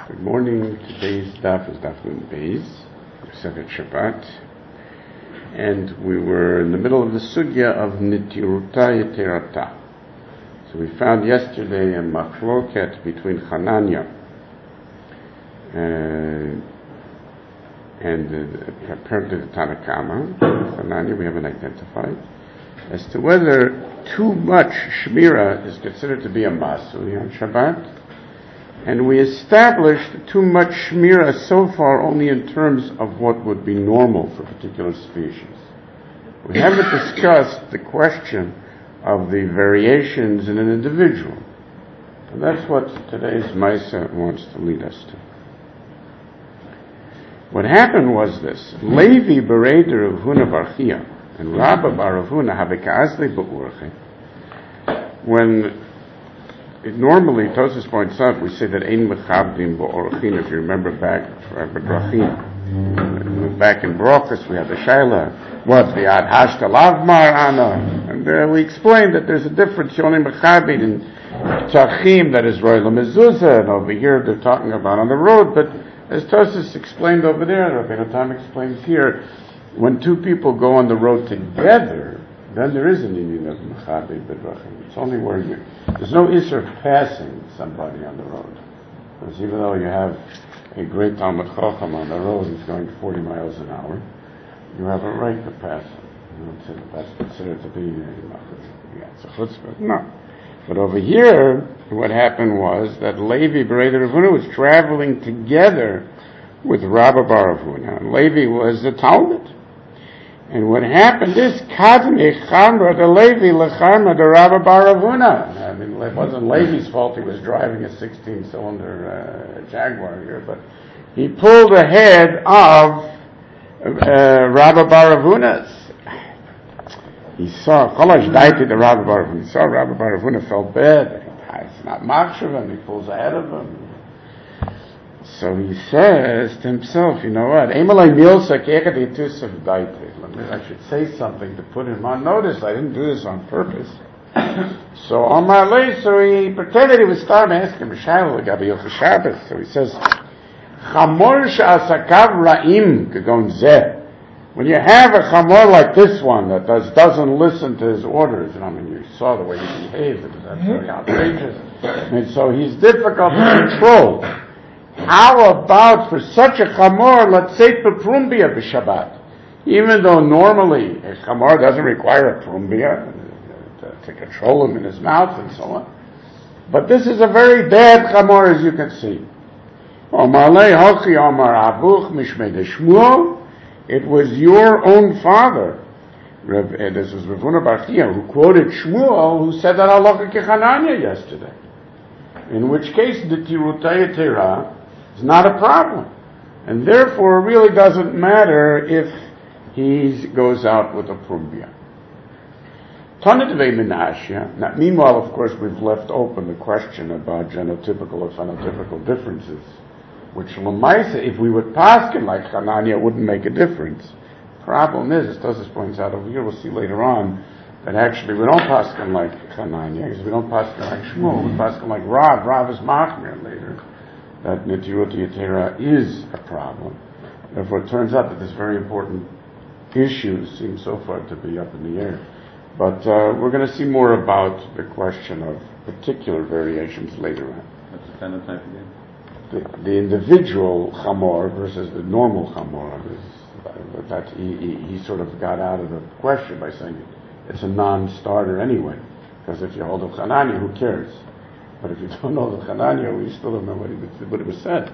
Good morning. Today's daf is daf Nun Beis, Masechet Shabbat, and we were in the middle of the sugya of Nitiruta Yeterata. So we found yesterday a machloket between Hananya and apparently the Tanakama. Hananya we haven't identified as to whether too much shmira is considered to be a masui on Shabbat. And we established too much shmira so far only in terms of what would be normal for a particular species. We haven't discussed the question of the variations in an individual. And that's what today's Maisa wants to lead us to. What happened was this. Levi bereder Rav Huna bar Chia and Rabba bar Rav Huna have a ka'asli ba'urche. When normally, Tosfos points out, we say that ein mechabdim bo'orchin. If you remember back in Brachos, we had the Shaila, what the ad hashta lavmar ana, and we explained that there's a difference. You only mechabdim in tachim, that is royal mezuzah, and over here they're talking about on the road. But as Tosfos explained over there, Rabbi Natan explains here, when two people go on the road together, then there is an union of mechabdim b'drachim. It's only where there's no issue of passing somebody on the road. Because even though you have a great Talmud Chacham on the road who's going 40 miles an hour, you have a right to pass him. You don't say that that's considered to be it's a chutzpah. No. But over here, what happened was that Levi Bereder Rav Huna was traveling together with Rabba bar Rav Huna. And Levi was a Talmud. And what happened is, Kadmi Chamra de Levi Lecharma de Rabba bar Rav Huna. I mean, it wasn't Levi's fault he was driving a 16-cylinder Jaguar here, but he pulled ahead of Rabba bar Rav Huna's. He saw, Cholash Daiti de Rabba bar Rav Huna. He saw Rabba bar Rav Huna felt bad. It's not machshav, he pulls ahead of him. So he says to himself, you know what? I should say something to put him on notice. I didn't do this on purpose. So on my way, so he pretended he was starting to ask him a shayla Gabi Yochel Shabbos. So he says, Chamor she'asakav ra'im kegon zeh. When you have a chamor like this one that doesn't listen to his orders, and I mean, you saw the way he behaved, that's very outrageous. And so he's difficult to control. How about for such a chamor, let's say prumbia b'Shabbat? Even though normally a chamor doesn't require a prumbia to control him in his mouth and so on. But this is a very bad chamor, as you can see. It was your own father, this was Rav Huna bar Chia, who quoted Shmuel, who said that halacha kechananya yesterday. In which case, the tirutay tera is not a problem. And therefore, it really doesn't matter if he goes out with a prumbia. Now, meanwhile, of course, we've left open the question about genotypical or phenotypical differences, which Lamaisa, if we would paskin like Hananya, it wouldn't make a difference. Problem is, as Tosfos points out over here, we'll see later on, that actually we don't paskin like Hananya, because we don't paskin like Shmuel, we paskin like Rav. Rav is machmir later, that Netirut Yetera is a problem. Therefore, it turns out that this very important issue seems so far to be up in the air. But we're going to see more about the question of particular variations later on. What's the phenotype again? The individual chamor versus the normal chamor. That he sort of got out of the question by saying it's a non-starter anyway. Because if you hold of Hananya, who cares? But if you don't know the Hananya, we still don't know what it was said.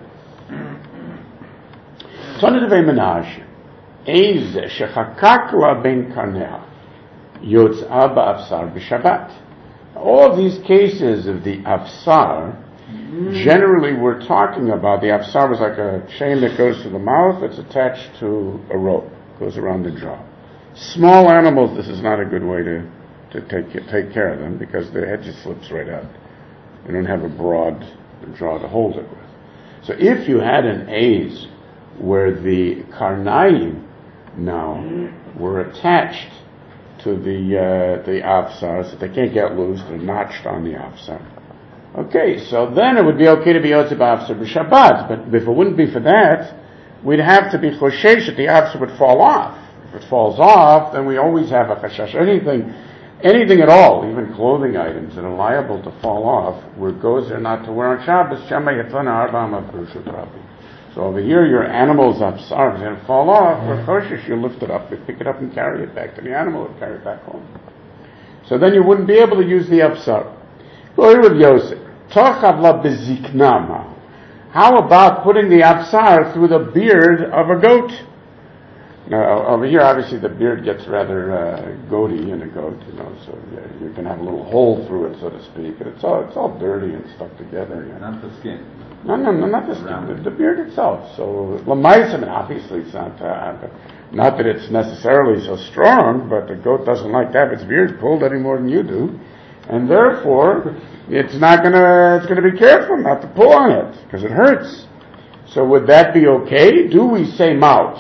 Tonedevei Menashe. Eiz shechakakla ben karnea yotz'a ba'afsar b'Shabbat. All these cases of the afsar, generally we're talking about the afsar is like a chain that goes to the mouth, it's attached to a rope, goes around the jaw. Small animals, this is not a good way to take care of them because their head just slips right out. You don't have a broad jaw to hold it with. So if you had an eiz where the karnayim now were attached to the afsar, so they can't get loose, they're notched on the afsar. Okay, so then it would be okay to be Yotze B'Afsar b'Shabbat, but if it wouldn't be for that, we'd have to be Choshesh that the Afsar would fall off. If it falls off, then we always have a Chashash. Anything at all, even clothing items that are liable to fall off, where it goes there not to wear on Shabbos, Shema Yatana Arba'am B'Rishut Rabbi. So over here, your animal's Afsar is going to fall off, or Choshesh, you lift it up, you pick it up and carry it back to the animal, and carry it back home. So then you wouldn't be able to use the Afsar. Go here with Yosef. Tochav beziknama. How about putting the Afsar through the beard of a goat? Now, over here, obviously, the beard gets rather goaty in a goat, so you can have a little hole through it, so to speak, and it's all dirty and stuck together. Not the skin. No, not the skin, the beard itself. So, Lamaisim, obviously, it's not that it's necessarily so strong, but the goat doesn't like to have its beard pulled any more than you do, and therefore, it's gonna be careful not to pull on it, because it hurts. So would that be okay? Do we say that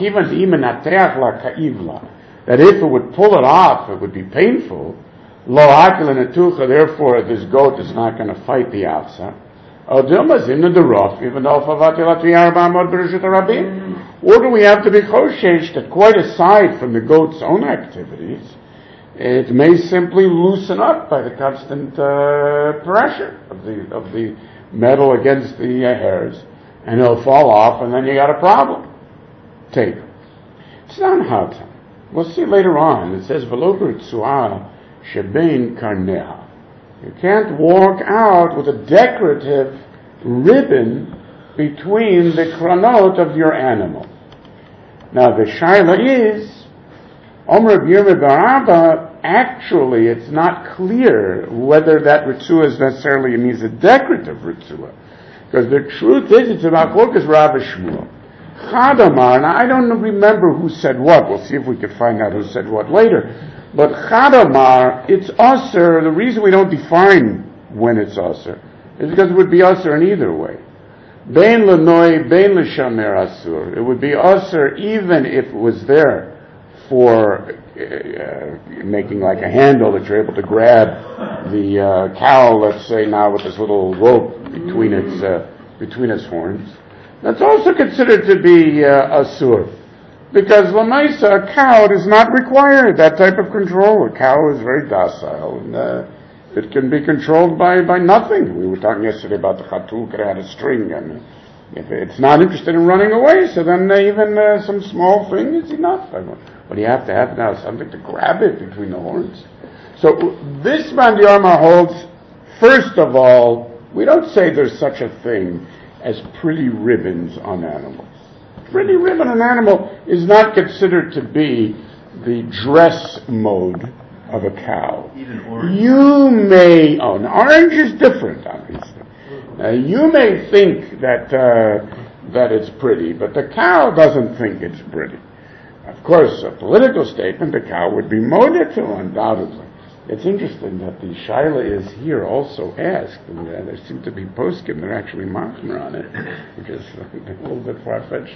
if it would pull it off, it would be painful? Lo akil netucha, therefore this goat is not going to fight the Afsar. Or do we have to be choshesh that quite aside from the goat's own activities, it may simply loosen up by the constant pressure of the metal against the hairs, and it'll fall off, and then you got a problem. Take. It's not hata. We'll see later on. It says, V'lober tzu'ah shebein karneha. You can't walk out with a decorative ribbon between the kranot of your animal. Now, the shaila is, Omer B'Yirmeh Barabba, actually, it's not clear whether that ritzua necessarily means a decorative ritzua. Because the truth is, it's about Chokas Rav Shmuel. Chadamar, now I don't remember who said what. We'll see if we can find out who said what later. But Chadamar, it's Aser. The reason we don't define when it's Aser is because it would be Aser in either way. Bein L'noi, Bein L'shamer Asur. It would be Aser even if it was there for making like a handle that you're able to grab the cow, let's say now with this little rope between its horns. That's also considered to be asur, because lamaisa, a cow does not require that type of control. A cow is very docile, and it can be controlled by nothing. We were talking yesterday about the chatul that had a string, and if it's not interested in running away, so then even some small thing is enough. But you have to have now something to grab it between the horns. So this Mandiyarma holds, first of all, we don't say there's such a thing as pretty ribbons on animals. Pretty ribbon on an animal is not considered to be the dress mode of a cow. Even orange? An orange is different, obviously. You may think that it's pretty, but the cow doesn't think it's pretty. Of course, a political statement, the cow would be moded to, undoubtedly. It's interesting that the shaila is here also asked, and there seem to be poskim, they're actually machmer on it, which is a little bit far-fetched,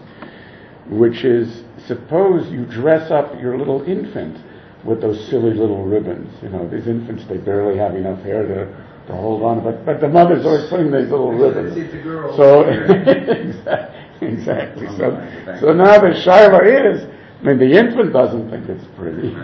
which is, suppose you dress up your little infant with those silly little ribbons. These infants, they barely have enough hair to hold on, but the mother's always putting these little ribbons. So, exactly. So now the shaila is, the infant doesn't think it's pretty.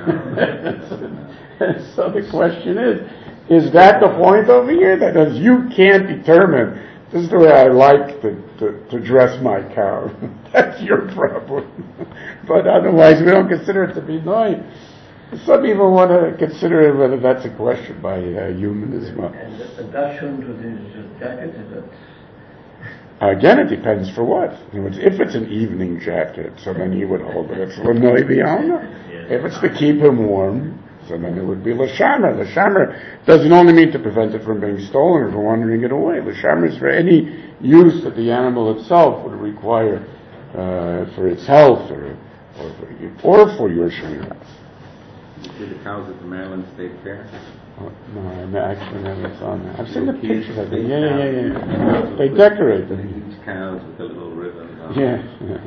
So the question is that the point over here? That is, you can't determine, this is the way I like to dress my cow. That's your problem. But otherwise, we don't consider it to be annoying. Some people want to consider whether that's a question by a human as well. And the dashun to this jacket, is that? Again, it depends for what. If it's an evening jacket, so then he would hold it. It's l'noi b'alma. If it's to keep him warm, so then it would be l'shamer. L'shamer doesn't only mean to prevent it from being stolen or from wandering it away. L'shamer is for any use that the animal itself would require for its health or for your shmira. You see the cows at the Maryland State Fair? No, I actually never saw that. I've seen the pictures of them. Yeah. They decorate them. Huge cows with the little ribbons on. Yeah.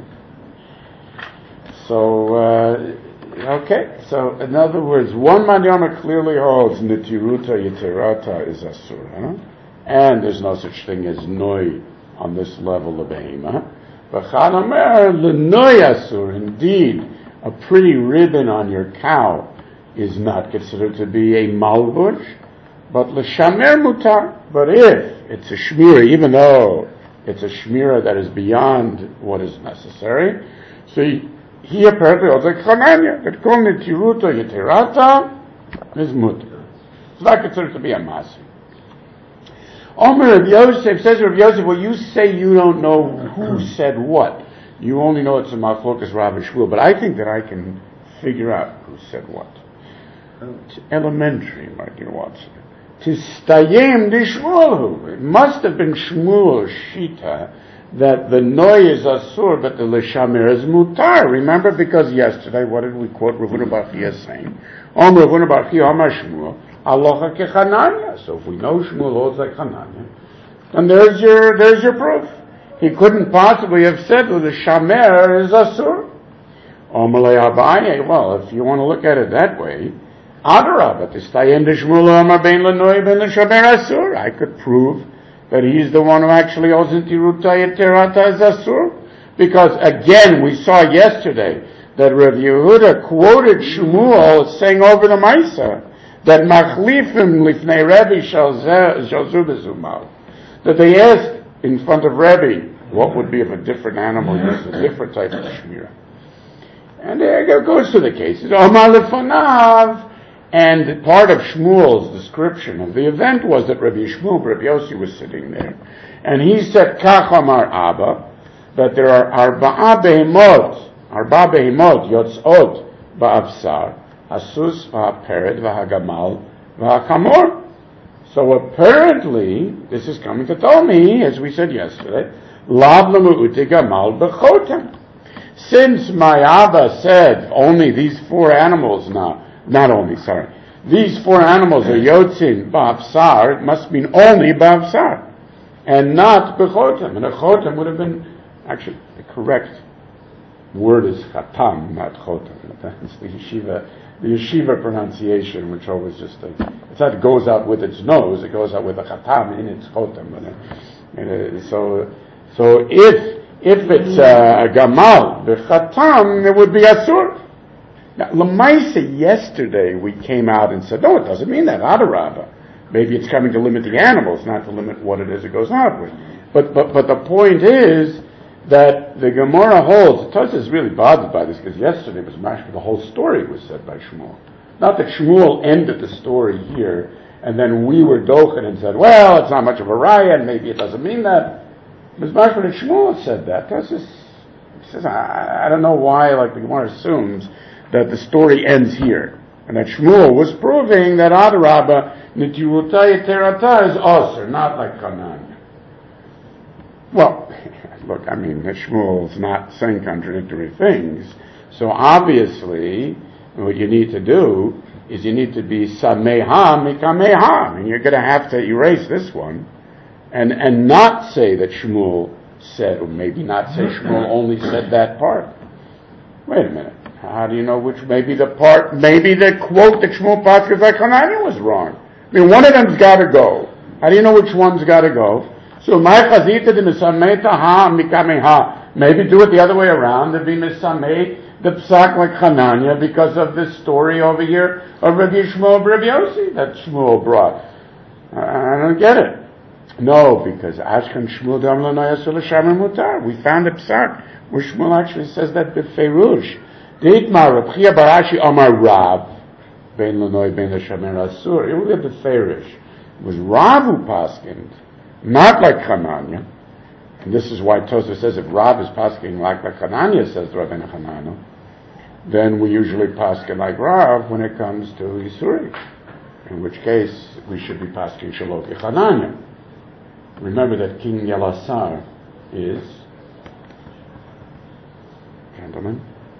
So, okay. So, in other words, one Mandiyama clearly holds Nitiruta Yitirata is Asur. and there's no such thing as noi on this level of behema. V'chad omer l'noi asur. Indeed, a pretty ribbon on your cow is not considered to be a malbush, but l'shamer mutar. But if it's a shmira, even though it's a shmira that is beyond what is necessary, so he apparently holds like Chananya, that kol netiruta yeterata is mutar. It's not considered to be a masi. Omer Rav Yosef, says Rav Yosef, well, you say you don't know who said what. You only know it's a machlokas Rav and Shmuel, but I think that I can figure out who said what. It's elementary, Martin Watson. Tistayim di Shmuel. It must have been Shmuel's shita that the noy is asur, but the l'shamer is mutar. Remember, because yesterday, what did we quote Rav Huna bar Chia saying? Om Rav Huna bar Chia, Amar Shmuel, alocha kechananya. So if we know Shmuel holds like Chananya, then there's your proof. He couldn't possibly have said that the shamer is asur. Omalei Abaye. Well, if you want to look at it that way, Adarabah, tistayim di Shmuel amar bein l'noy bein l'shamer asur. I could prove that he's the one who actually holds into Ruta Yeterata as Asur. Because again, we saw yesterday that Rav Yehuda quoted Shmuel saying over the Maisa that Machlifim Lifnei Rebbe Shalzu Bezumal. That they asked in front of Rebbe what would be if a different animal used a different type of shmira. And there it goes to the cases. Omar Lefanav. And part of Shmuel's description of the event was that Rabbi Shmuel, Rabbi Yossi was sitting there. And he said, Kach Amar Abba, that there are arba behemot yotzot ba'absar, hasus v'hapered v'hagamal v'hakamor. So apparently, this is coming to tell me, as we said yesterday, lav l'mu'uti gamal b'chotem. Since my Abba said only these four animals now, these four animals are yotzin ba'absar, it must mean only ba'absar, and not b'chotem. And a chotem would have been, actually, the correct word is chatam, not chotem. That's the yeshiva pronunciation, which always just, it's not it goes out with its nose, it goes out with a chatam in its chotem. So if it's a gamal, b'chatam, it would be asur. Now, Lamaisa, yesterday we came out and said, no, it doesn't mean that, Adarabah. Maybe it's coming to limit the animals, not to limit what it is it goes out with. But the point is that the Gemara holds, Tosfos is really bothered by this, because yesterday was mashma, the whole story was said by Shmuel. Not that Shmuel ended the story here, and then we were dochen and said, well, it's not much of a raya, and maybe it doesn't mean that. It was mashma that Shmuel said that. Tosfos says, I don't know why, like the Gemara assumes, that the story ends here. And that Shmuel was proving that Adarabah, Netiruta Yeterata is Osir, not like Chananya. Well, look, I mean, Shmuel's not saying contradictory things. So obviously, what you need to do is you need to be Sameha Mikameha. And you're going to have to erase this one and not say that Shmuel said, or maybe not say Shmuel only said that part. Wait a minute. How do you know which? Maybe the quote that Shmuel Paschal Chananya was wrong. I mean, one of them's got to go. How do you know which one's got to go? So, maybe do it the other way around. There'd be misameh the psak like Chananya because of this story over here of Rabbi Shmuel Rabbi Yossi that Shmuel brought. I don't get it. No, because Ashkan Shmuel Dam L'Noyasul L'Shamer Mutar. We found a psak where Shmuel actually says that b'feirush. Deitmar Reb Chia Barashi Amar Rav Ben L'Noy Ben L'Shamer Asur. It would be b'feirish. It was Rav who paskined, not like Chananya. And this is why Tosfos says if Rav is paskin like Chananya, says Rabbeinu Hananel, then we usually paskin like Rav when it comes to Yisuri. In which case, we should be paskin Shaloki Chananya. Remember that King Yelasar is, gentlemen,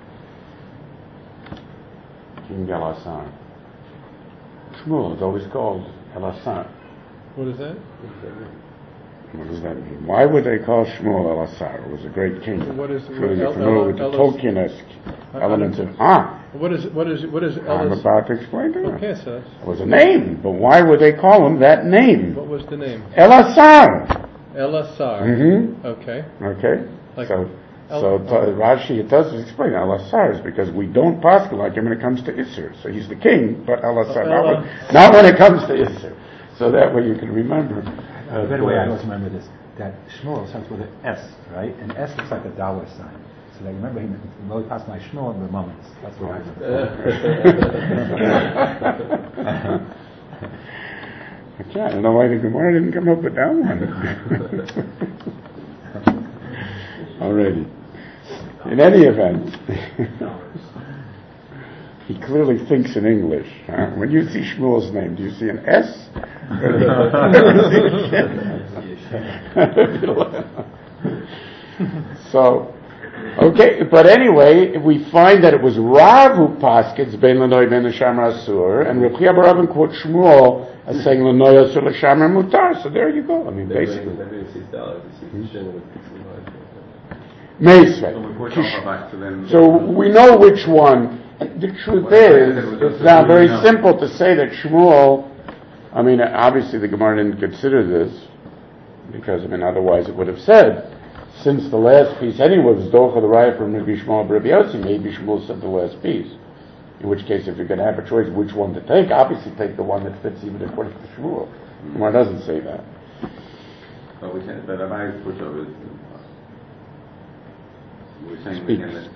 King Yelasar. Shmuel is always called Yelasar. What is that? What does that mean? Why would they call Shmuel Yelasar? It was a great king. What is familiar with the Tolkien-esque elements of What is I'm Elas? about to explain to you. Okay, so It was a name, but why would they call him that name? what was the name? Elasar. Elasar. Mm-hmm. Okay. Okay. Like Rashi, it does explain Elasar is because we don't paskin like him when it comes to Isser. So he's the king, but Elasar, not when it comes to Isser. So that way you can remember. By the way, I always remember this, that Shmuel starts with an S, right? And S looks like a dollar sign. So I remember him, Loi passed my Shmuel in the moments. That's what I remember. Okay, I don't know why the Gemara didn't come up with that one. Already. In any event, he clearly thinks in English. Huh? When you see Shmuel's name, do you see an S? So, okay, but anyway, we find that it was Rav who paskets Ben Lanoy Ben L'Shamar Asur, and Reb Chia bar Rabban quote Shmuel as saying Lanoy Asur L'Shamar Mutar. So there you go. I mean, basically. So we know which one. The truth is, it's now very simple to say that Shmuel, I mean, obviously the Gemara didn't consider this, because, I mean, otherwise it would have said, since the last piece anyway was Docha the Raya from Rabbi Shmuel Rabbi Yossi, maybe Shmuel said the last piece. In which case, if you're going to have a choice which one to take, obviously take the one that fits even according to Shmuel. Gemara doesn't say that. But we said that Abai put over. Speak.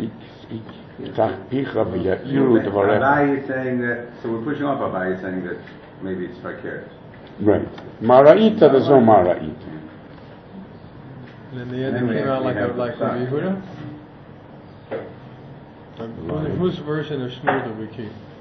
Abai is saying that, so we're pushing off Abai is saying that maybe it's fakir. Right. Mara'ita, there's no Mara'ita. And in the end, it came out like Rabbi Yehuda? Whose version of Shmuel did we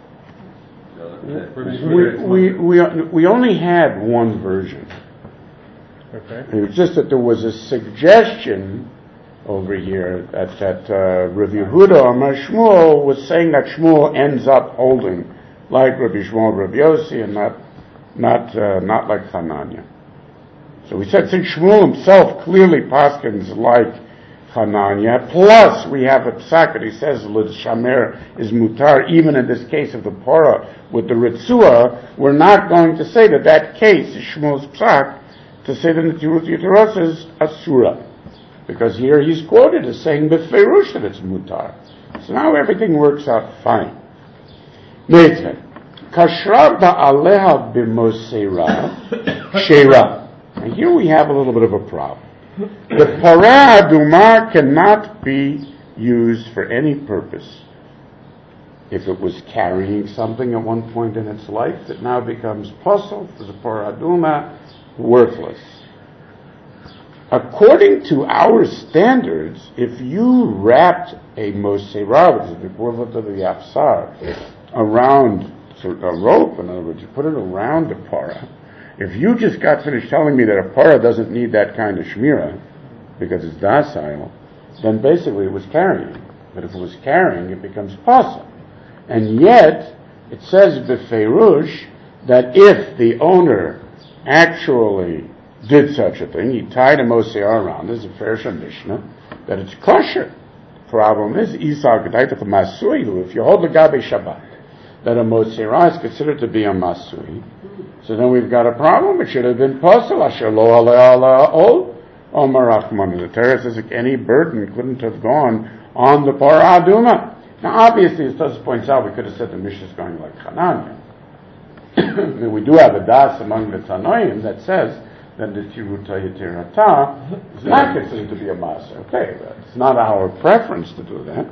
keep? We only had one version. Okay. It was just that there was a suggestion over here that Rabbi Yehuda or Shmuel was saying that Shmuel ends up holding like Rabbi Shmuel, Rabbi Yossi, and not like Hananya. So we said since Shmuel himself clearly paskins like Hananya, plus we have a psak that he says L'Shamer is mutar, even in this case of the Parah with the Ritzua, we're not going to say that case is Shmuel's psak, to say that the Yiteros is Asura. Because here he's quoted as saying B'ferush that it's mutar. So now everything works out fine. Neitze. Kashra ba'aleha b'mosera sheira. And here we have a little bit of a problem. The parah aduma cannot be used for any purpose. If it was carrying something at one point in its life, it now becomes posel for the parah aduma, worthless. According to our standards, if you wrapped a moserah, which is the equivalent of the yapsar, around a rope, in other words, you put it around the parah, if you just got finished telling me that a parah doesn't need that kind of shmirah, because it's docile, then basically it was carrying. But if it was carrying, it becomes posel. And yet, it says b'feirush that if the owner actually did such a thing, he tied a moseah around, there's a Fersha Mishnah, that it's kosher. Problem is, if you hold the Gabe Shabbat, that a moseah is considered to be a masui, so then we've got a problem. It should have been posel, asher lo ala ol, Omar Achman. The Torah says that any burden couldn't have gone on the parah aduma. Now obviously, as Tosfos points out, we could have said the Mishnah is going like Hananya. We do have a das among the Tanoim that says that the Tiruta Yitirata is not considered to be a Maser. Okay, it's not our preference to do that.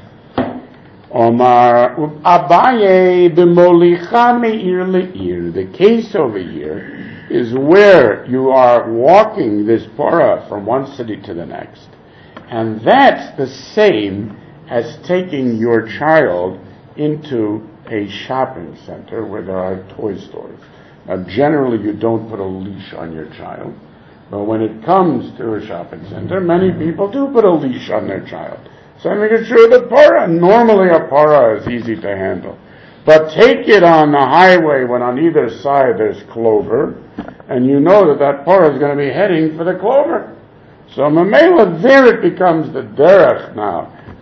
Omar Abaye b'molicha me'ir le'ir. The case over here is where you are walking this parah from one city to the next. And that's the same as taking your child into a shopping center where there are toy stores. Now, generally, you don't put a leash on your child, but when it comes to a shopping center, many people do put a leash on their child. So I'm making sure the parah, normally a parah is easy to handle. But take it on the highway when on either side there's clover, and you know that parah is going to be heading for the clover. So Mamela, there it becomes the derech now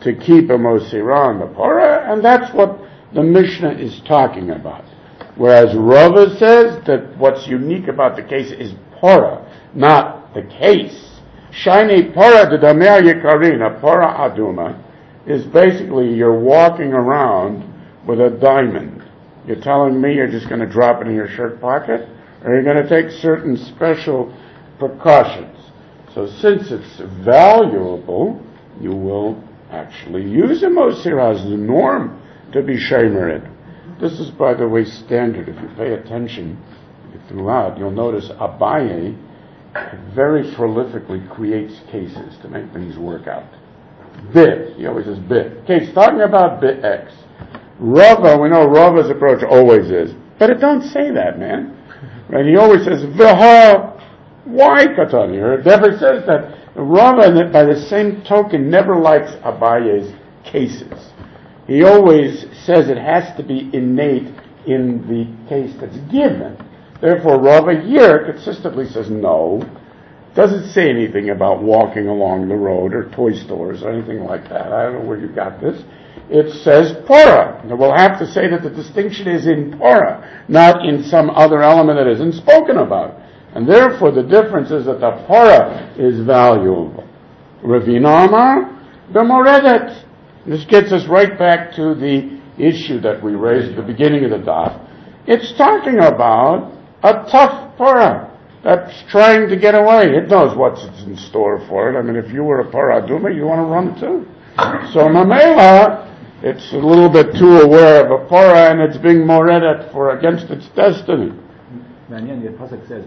to keep a Mosira on the Parah, and that's what the Mishnah is talking about. Whereas Rava says that what's unique about the case is Parah, not the case. Shiny Parah de Damer Yekarina, Parah Aduma, is basically you're walking around with a diamond. You're telling me you're just going to drop it in your shirt pocket? Or you're going to take certain special precautions? So since it's valuable, you will actually use a Mosira as the norm to be Shemered. This is, by the way, standard. If you pay attention throughout, you'll notice Abaye very prolifically creates cases to make things work out. Bit, he always says bit. Case talking about bit X. Rava, we know Rava's approach always is, but it don't say that, man. Right? He always says V'ha, why Katani? Or it never says that. Rava, by the same token, never likes Abaye's cases. He always says it has to be innate in the case that's given. Therefore, Rava here consistently says no. Doesn't say anything about walking along the road or toy stores or anything like that. I don't know where you got this. It says Parah. And we'll have to say that the distinction is in Parah, not in some other element that isn't spoken about. And therefore, the difference is that the Parah is valuable. Ravina Amar, the Moredet. This gets us right back to the issue that we raised at the beginning of the daf. It's talking about a tough Parah that's trying to get away. It knows what's in store for it. I mean, if you were a Parah Aduma, you want to run too. So Mamela, it's a little bit too aware of a Parah and it's being moredet for against its destiny. Manyan, the pasuk says,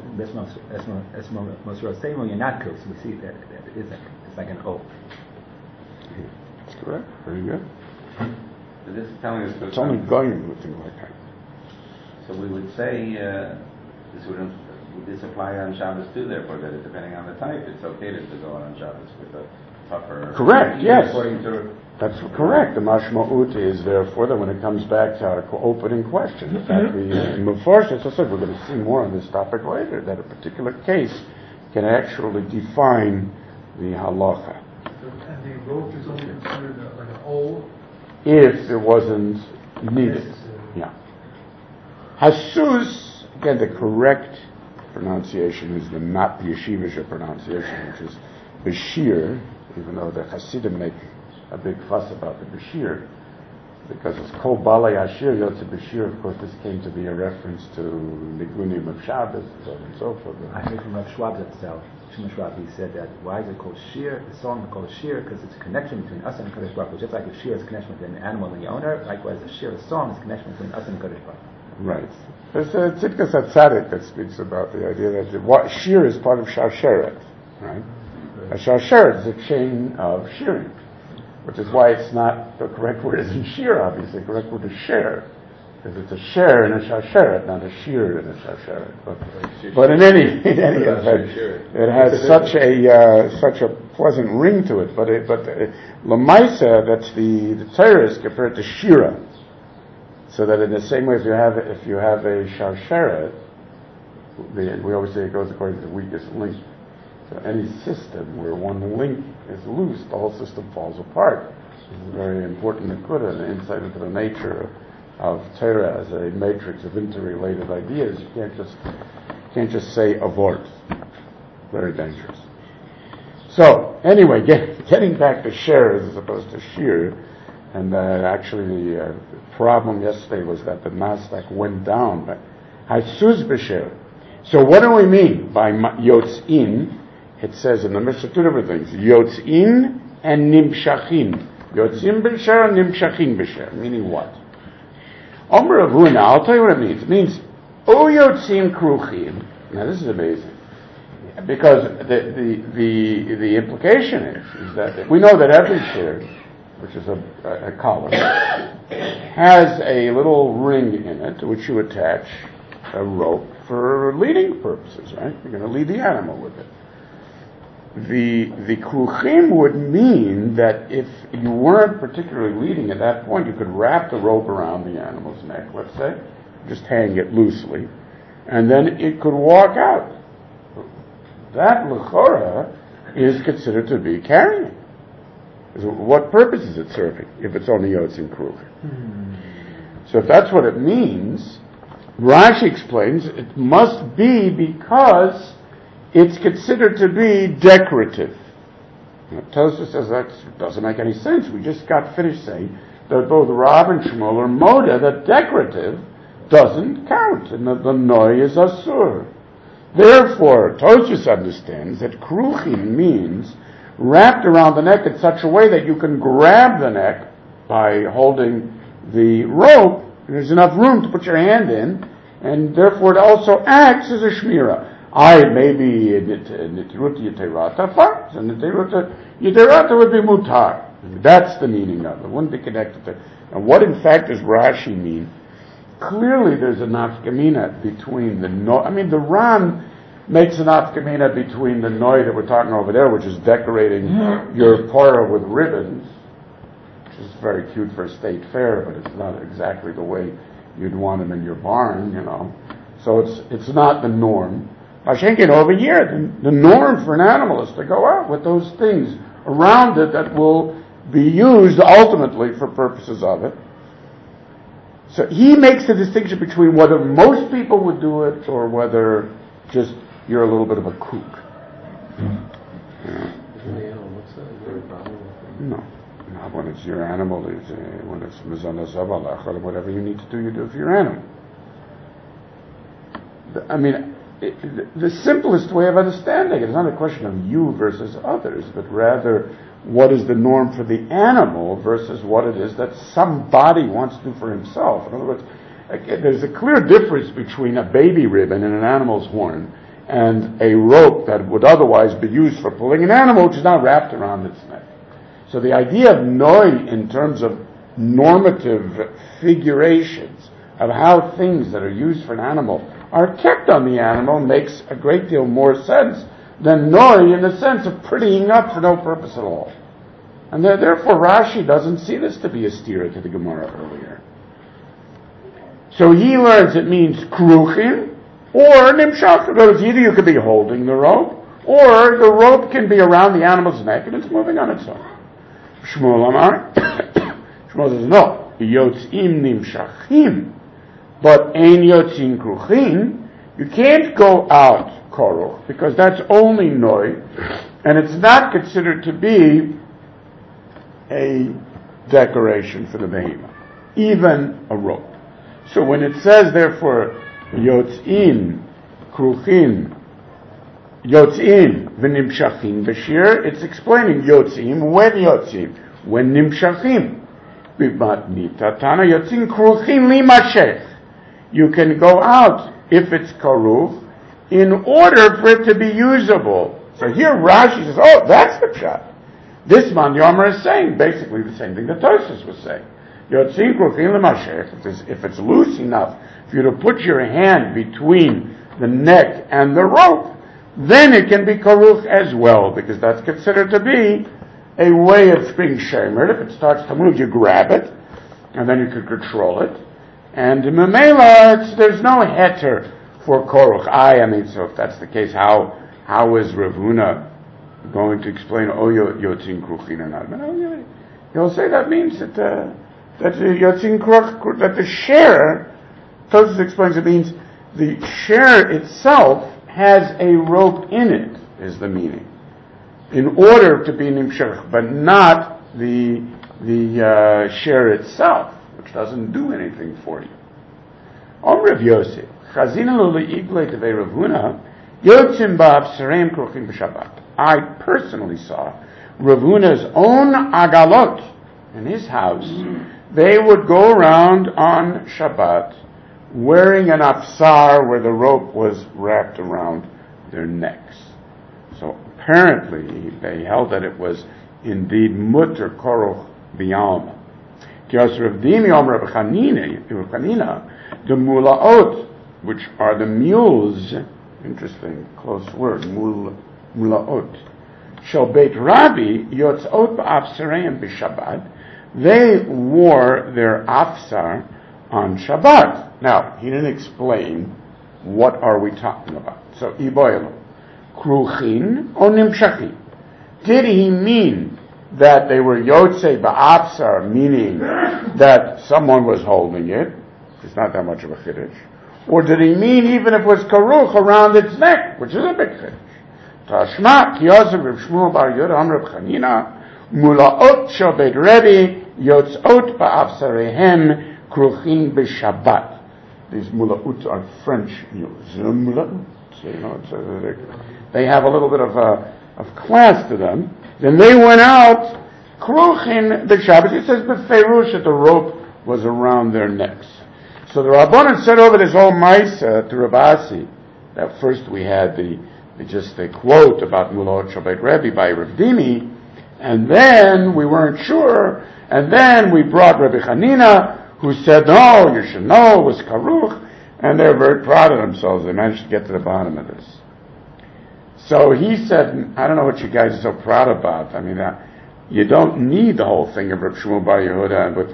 "Mosra Semo Yanatko." So we see that it is it's like an O. That's correct. Very good. So this is telling us. It's only going with things like that. So we would say would this apply on Shabbos too? Therefore, that depending on the type, it's okay to go on Shabbos with a tougher. Correct. Yes. According to. That's correct. The mashma'ut is therefore that when it comes back to our opening question, in fact, in Mefarsh, as I said, we're going to see more on this topic later, that a particular case can actually define the halacha. And the rope is only considered like an O? If it wasn't needed. Yeah. Hasus, again, the correct pronunciation is not the yeshivish pronunciation, which is Bashir, even though the Hasidim make a big fuss about the Bashir, because it's Kol Balei Ashir Yotze Bashir. Of course, this came to be a reference to Nigunim of Shabbos and so on and so forth. I heard from Rav Schwab itself. Shimon Schwab, he said that why is it called Shir? The song is called Shir because it's a connection between us and Kadosh Baruch Hu. Just like a Shir is a connection between an animal and the owner, likewise a Shir, a song, is a connection between us and Kadosh Baruch Hu. Right. There's a Tzidkas HaTzadik that speaks about the idea that Shir is part of Sharsheret, right? A Sharsheret is a chain of shearing, which is why it's not, the correct word isn't shear, obviously. The correct word is share. Because it's a share in a shasheret, not a shear in a shasheret. But in any event, it has such a pleasant ring to it. But Lamaisa, that's the Torah compared to shira. So that in the same way, if you have a shasheret, we always say it goes according to the weakest link. So any system where one link is loose, the whole system falls apart. This is very important nekuda, an insight into the nature of Torah as a matrix of interrelated ideas. You can't just say avort. Very dangerous. So anyway, getting back to share as opposed to shear, and actually the problem yesterday was that the Nasdaq went down. But Hasus b'sher. So what do we mean by yotzin? It says in the Mishnah two different things: yotzin and nimshachin. Yotzin b'sher, nimshachin b'sher. Meaning what? Omer of Huna, I'll tell you what it means. It means O yotzin kruchim. Now this is amazing, because the implication is that we know that every share, which is a collar, has a little ring in it to which you attach a rope for leading purposes, right? You're going to lead the animal with it. The kruchim would mean that if you weren't particularly leading at that point, you could wrap the rope around the animal's neck, let's say, just hang it loosely, and then it could walk out. That l'chora is considered to be carrying. What purpose is it serving if it's only Yotzin Kruchin? So if that's what it means, Rashi explains it must be because it's considered to be decorative. Tosfos says that doesn't make any sense. We just got finished saying that both Rav and Shmuel are moda, that decorative doesn't count, and that the noi is asur. Therefore, Tosfos understands that kruchin means wrapped around the neck in such a way that you can grab the neck by holding the rope. There's enough room to put your hand in, and therefore it also acts as a shmira. Maybe Nitirut Yeterata, fine. So Nitirut Yeterata would be mutar. That's the meaning of it. It wouldn't be connected to. And what in fact does Rashi mean? Clearly there's a nafkamina between the no. I mean, the Ran makes a nafkamina between the noi that we're talking over there, which is decorating your parah with ribbons, which is very cute for a state fair, but it's not exactly the way you'd want them in your barn, So it's not the norm. Mashenkin over here, the norm for an animal is to go out with those things around it that will be used ultimately for purposes of it. So he makes the distinction between whether most people would do it or whether just you're a little bit of a kook. No. Not when it's your animal, when it's mizana zavalach, or whatever you need to do, you do for your animal. The simplest way of understanding it is not a question of you versus others, but rather what is the norm for the animal versus what it is that somebody wants to do for himself. In other words, there's a clear difference between a baby ribbon in an animal's horn and a rope that would otherwise be used for pulling an animal, which is not wrapped around its neck. So the idea of noi in terms of normative figurations of how things that are used for an animal are kept on the animal makes a great deal more sense than noi in the sense of prettying up for no purpose at all. And therefore Rashi doesn't see this to be a steer to the Gemara earlier. So he learns it means kruchin or nimshach. In other words, either you could be holding the rope or the rope can be around the animal's neck and it's moving on its own. Shmuel Amar. Shmuel says, no, yotzim nimshachim. But ein yotzin kruchin, you can't go out koruch, because that's only noi, and it's not considered to be a decoration for the behemoth, even a rope. So when it says, therefore, yotzin kruchin, yotzin v'nimshachim b'shir, it's explaining yotzim, when nimshachim. B'matnita tana yotzin kruchin limashech. You can go out if it's karuch in order for it to be usable. So here Rashi says, oh, that's the pshat. This man Yomer is saying basically the same thing that Tosfos was saying. Yotzin kruchin lemashech. If it's loose enough for you to put your hand between the neck and the rope, then it can be karuch as well, because that's considered to be a way of being shemer. If it starts to move, you grab it, and then you can control it. And in Mamela, there's no heter for koruch. So if that's the case, how is Rav Huna going to explain yotzin kruchin or not? He'll say that means that the yotzin kruch, that the share, Tosfos explains it means the share itself has a rope in it, is the meaning, in order to be nimshach, but not the share itself, which doesn't do anything for you. Rav Yosef, Chazina lo le'iglei tevei Rav Huna, yotzim ba'avsereim kruchim b'Shabbat. I personally saw Rav Huna's own agalot in his house. They would go around on Shabbat wearing an afsar where the rope was wrapped around their necks. So apparently they held that it was indeed mutter koruch b'yalma. Kios Rav Dimi Omer Rav Chanina, the mulaot, which are the mules, interesting, close word, mulaot, shel Beit Rabbi yotzot ba'afsareim b'Shabbat, they wore their afsar on Shabbat. Now, he didn't explain what are we talking about. So, iboyelo, kruchin or nimshachim. Did he mean that they were Yotze Ba'apsar, meaning that someone was holding it? It's not that much of a Chiddush. Or did he mean even if it was Karuch around its neck, which is a big Chiddush? Tashma, Kiyosav Reb Shmuel Bar Yehuda Reb Chanina, Mulaot Shobed Rebbe, Yotzot Ba'apsarehem, Kruchin B'Shabbat. These Mulaot are French mules. They have a little bit of class to them. Then they went out, Kruchin B'Shabbat. It says B'Ferush that the rope was around their necks. So the Rabbanan said over this whole Maisa to Rav Asi, that first we had the quote about Mulot Shabbat Rebbe by Rav Dimi, and then we weren't sure, and then we brought Rabbi Chanina, who said, no, you should know, it was Karuch, and they're very proud of themselves. They managed to get to the bottom of this. So he said, I don't know what you guys are so proud about. I mean, you don't need the whole thing of Reb Shmuel Bar Yehuda with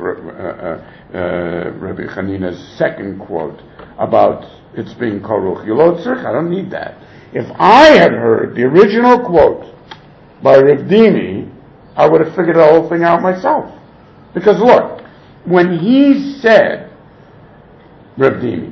Rabbi Chanina's second quote about it's being Karuch. I don't need that. If I had heard the original quote by Rav Dimi, I would have figured the whole thing out myself. Because look, when he said, Rav Dimi,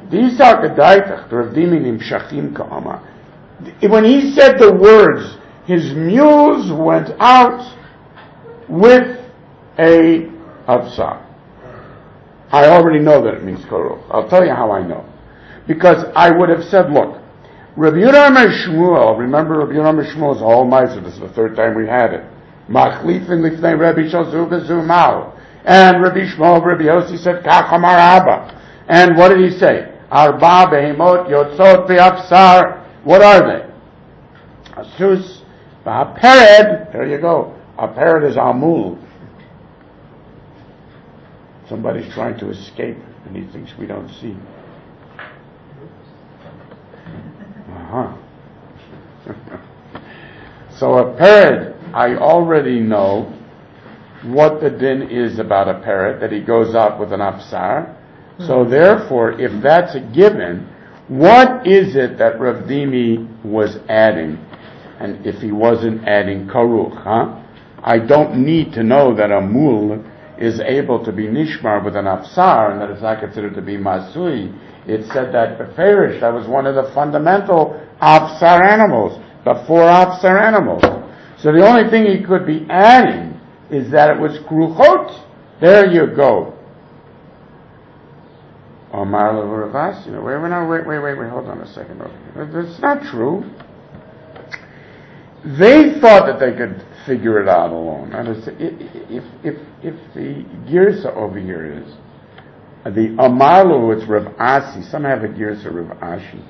when he said the words, his mules went out with a Absar, I already know that it means Karuch. I'll tell you how I know. Because I would have said, look, Rabbi Yehuda Shmuel, remember Rabbi Yehuda Shmuel's whole Meiser, this is the third time we had it. Machlifin lifnei Rabbi Shozu bezumal. And Rabbi Shmuel, Rabbi Yossi said, Kach amar Abba. And what did he say? Arba behemot yotzot be'apsar. What are they? Asus ba'apered. There you go. Apered is amul. Somebody's trying to escape and he thinks we don't see. So a parrot, I already know what the din is about a parrot, that he goes out with an afsar. So therefore, if that's a given, what is it that Rav Dimi was adding? And if he wasn't adding karuch, I don't need to know that a mul is able to be nishmar with an afsar, and that it's not considered to be masui. It said that beferish, that was one of the fundamental afsar animals, the 4 afsar animals. So the only thing he could be adding is that it was kruchot. There you go. Omar Ravas, wait, hold on a second. That's not true. They thought that they could figure it out alone. If the girsa over here is the Amalu, it's Rav Asi. Some have a girsa Rav Ashi.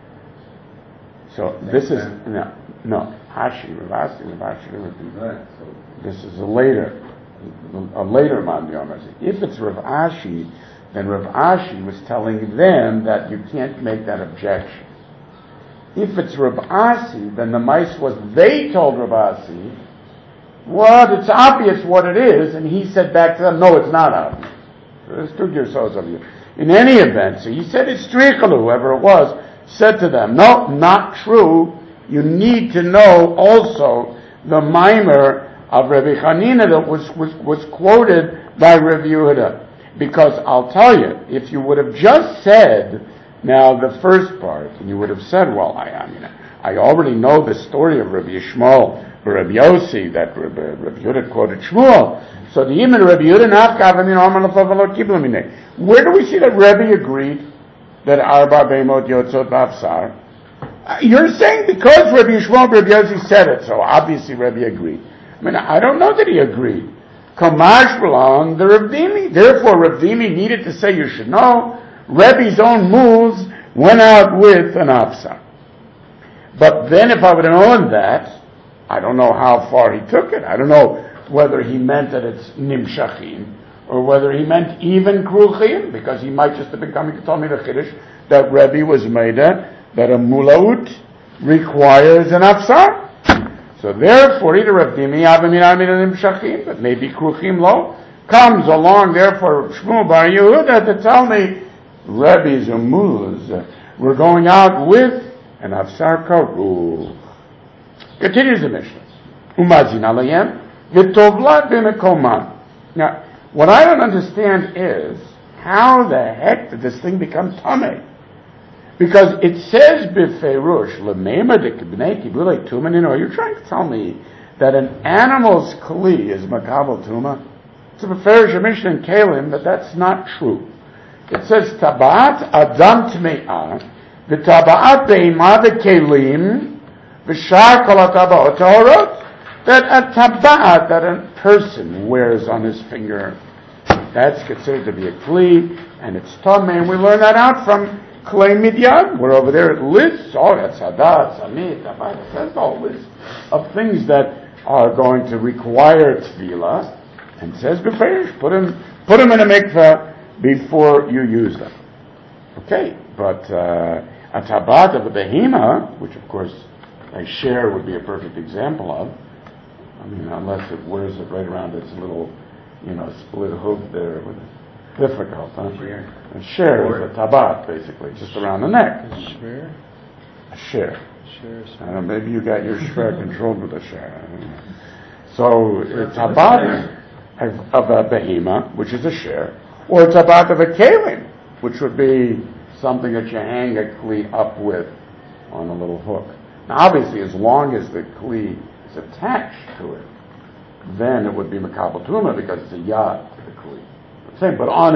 So this is no Ashi, Rav Asi, Rav Ashi. This is a later Mandi Omer. If it's Rav Ashi, then Rav Ashi was telling them that you can't make that objection. If it's Rav Asi, then the mice was they told Rav Asi, well, it's obvious what it is, and he said back to them, no, it's not obvious. There's 2 girsos of you. In any event, so he said it's Strichalu, whoever it was, said to them, no, not true. You need to know also the mimer of Rabbi Chanina that was quoted by Rabbi Yehuda. Because I'll tell you, if you would have just said, now the first part, and you would have said, well, I already know the story of Rabbi Yishmael, Rabbi Yossi, that Rabbi Yehuda quoted Shmuel. So the Yimon Rabbi Yehuda where do we see that Rabbi agreed that Arba Beimot Yotzot B'Afsar? You're saying because Rabbi Yishmael, Rabbi Yossi said it, so obviously Rabbi agreed. I don't know that he agreed. Kamash belong the Rav Dimi. Therefore, Rav Dimi needed to say, you should know, Rebbe's own moves went out with an afsar. But then if I would have known that, I don't know how far he took it. I don't know whether he meant that it's nimshachim, or whether he meant even kruchim, because he might just have been coming to tell me the chiddush that Rebbe was made that a mulaut requires an afsar. So therefore, either Rav Dimi, Nimshachim, but maybe Kruchim Lo, comes along, therefore, Shmuel Bar Yehuda to tell me, Rebbe's and Mulas, we're going out with an Afsar Karuch. Continues the Mishnah. Umazin alayem, V'tovla b'mekoman. Now, what I don't understand is, how the heck did this thing become tamei? Because it says b'feirush, l'meima d'kibnei kibulei tuma. Are you trying to tell me that an animal's kli is makabel tuma? It's a b'feirush Mishnah in Kalim, but that's not true. It says tabaat adam tme'ah, v'tabaat be'ima v'kelim, v'shar kol ha'tabaot tahorot. That a tabaat that a person wears on his finger, that's considered to be a kli, and it's tamei. And we learn that out from Klei Midyan, where over there it lists, that's hadat, samit, tabaat. It says the whole list of things that are going to require tefillah, and says b'feirush, put them in a mikveh before you use them. Okay, but a tabat of a behema, which of course a share would be a perfect example of, I mean, unless it wears it right around its little, split hoof there, difficult, huh? A share is a tabat, basically, just around the neck. A share. I don't know, maybe you got your share controlled with a share. I don't know. So a tabat of a behema, which is a share, or a tabat of a kelim, which would be something that you hang a kli up with on a little hook. Now, obviously, as long as the kli is attached to it, then it would be makabel tuma because it's a yad to the kli. But on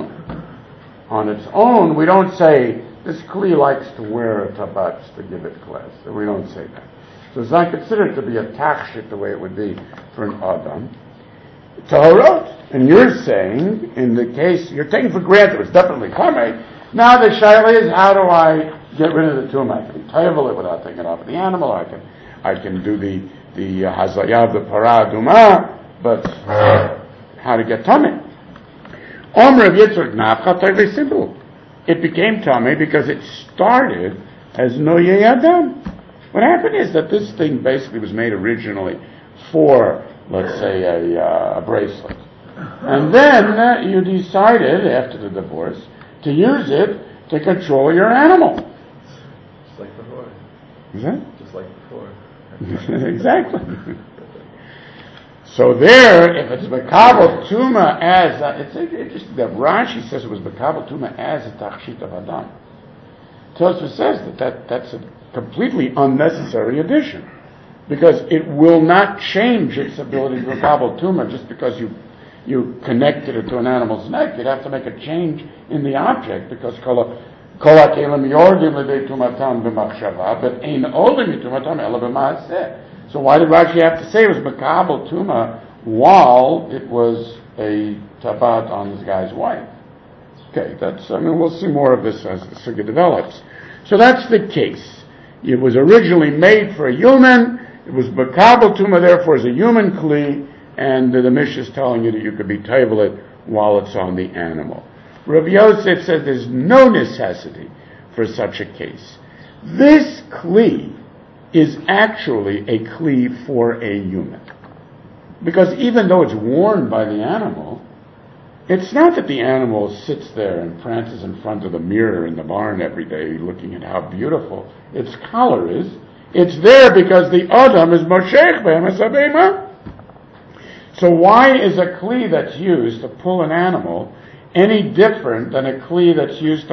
its own, we don't say this kli likes to wear a tabat to give it class. We don't say that. So it's not considered to be a tachshit the way it would be for an adam. Tahorot. And you're saying, in the case, you're taking for granted it's definitely tamei. Now the shaila is, how do I get rid of the tumah? I can table it without taking it off the animal. I can do the hazayah of the parah adumah, but how to get tamei? Omer of Yitzchak Nafcha, very simple. It became tamei because it started as noyei adam. What happened is that this thing basically was made originally for, let's say, a bracelet. And then you decided, after the divorce, to use it to control your animal. Just like before. Is that? Just like before. Exactly. So there, if it's Makabel Tuma as, it's interesting that Rashi says it was Makabel Tuma as a Tachshit of Adam. Tosfos says that's a completely unnecessary addition, because it will not change its ability to Makabel Tuma just because you connected it to an animal's neck. You'd have to make a change in the object, because Kol HaKelim Yordim L'Dei Tumatam B'Machshava, but Ein Olim Tumatam Ela B'Maaseh. So why did Rashi have to say it was Makabel Tuma while it was a tabat on this guy's wife? Okay, we'll see more of this as the sugya develops. So that's the case. It was originally made for a human. It was Makabel Tuma, therefore, is a human kli, and the Mishnah is telling you that you could be table it while it's on the animal. Rabbi Yosef said there's no necessity for such a case. This kli is actually a kli for a human. Because even though it's worn by the animal, it's not that the animal sits there and prances in front of the mirror in the barn every day looking at how beautiful its collar is. It's there because the Adam is Moshech Behem as a Behema. So why is a kli that's used to pull an animal any different than a kli that's used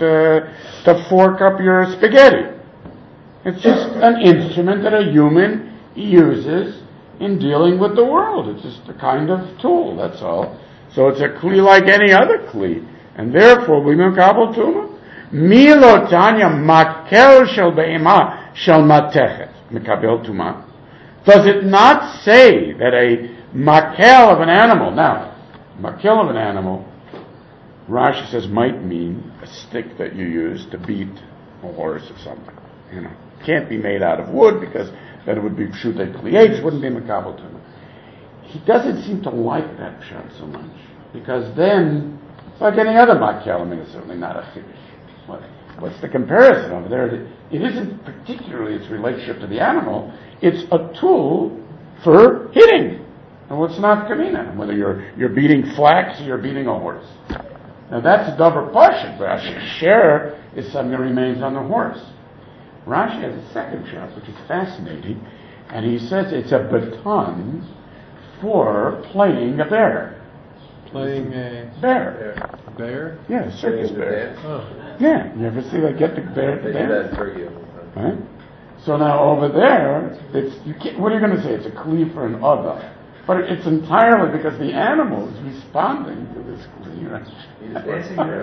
to fork up your spaghetti? It's just an instrument that a human uses in dealing with the world. It's just a kind of tool, that's all. So it's a kli like any other kli. And therefore, we makabel tuma. Milo tanya makel shel be'ema shel matechet. Makabel tuma. Does it not say that a makel of an animal, now, makel of an animal, Rashi says might mean a stick that you use to beat a horse or something, Can't be made out of wood because then it would be pshutei klietz, wouldn't be makabel tuma. He doesn't seem to like that pshat so much, because then it's like any other makel. It's certainly not a chiddush. What's the comparison over there? It isn't particularly its relationship to the animal. It's a tool for hitting. And what's not kamina? Whether you're beating flax or you're beating a horse. Now that's a davar pashut, but a share is something that remains on the horse. Rashi has a second shot, which is fascinating, and he says it's a baton for playing a bear. Playing a Bear. bear? Yeah, circus bear. Oh. Yeah, you ever see that? Get the bear. They do that in Turkey all the time. Right? So now over there, what are you going to say? It's a kli for an other. But it's entirely because the animal is responding to this kli. Right? He's dancing there.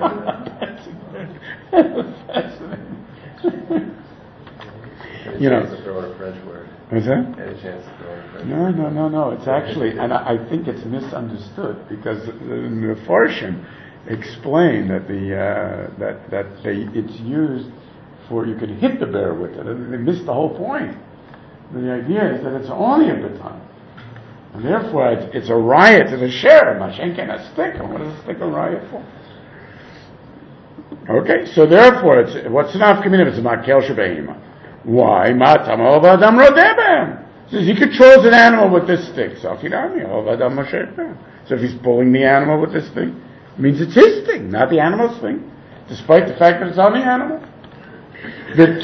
Fascinating. Any You know. chance to throw in a French word? What's that? Any chance to throw in a French word? No. It's actually, and I think it's misunderstood because the Farshim explain that it's used for you can hit the bear with it. They missed the whole point. The idea is that it's only a baton, and therefore it's a riot to the share. Mashen can a stick. And what does a stick a riot for? Okay, so therefore what's enough community? It's a makel shebehima. Why? Says he controls an animal with this stick. So if he's pulling the animal with this thing, it means it's his thing, not the animal's thing, despite the fact that it's on the animal. The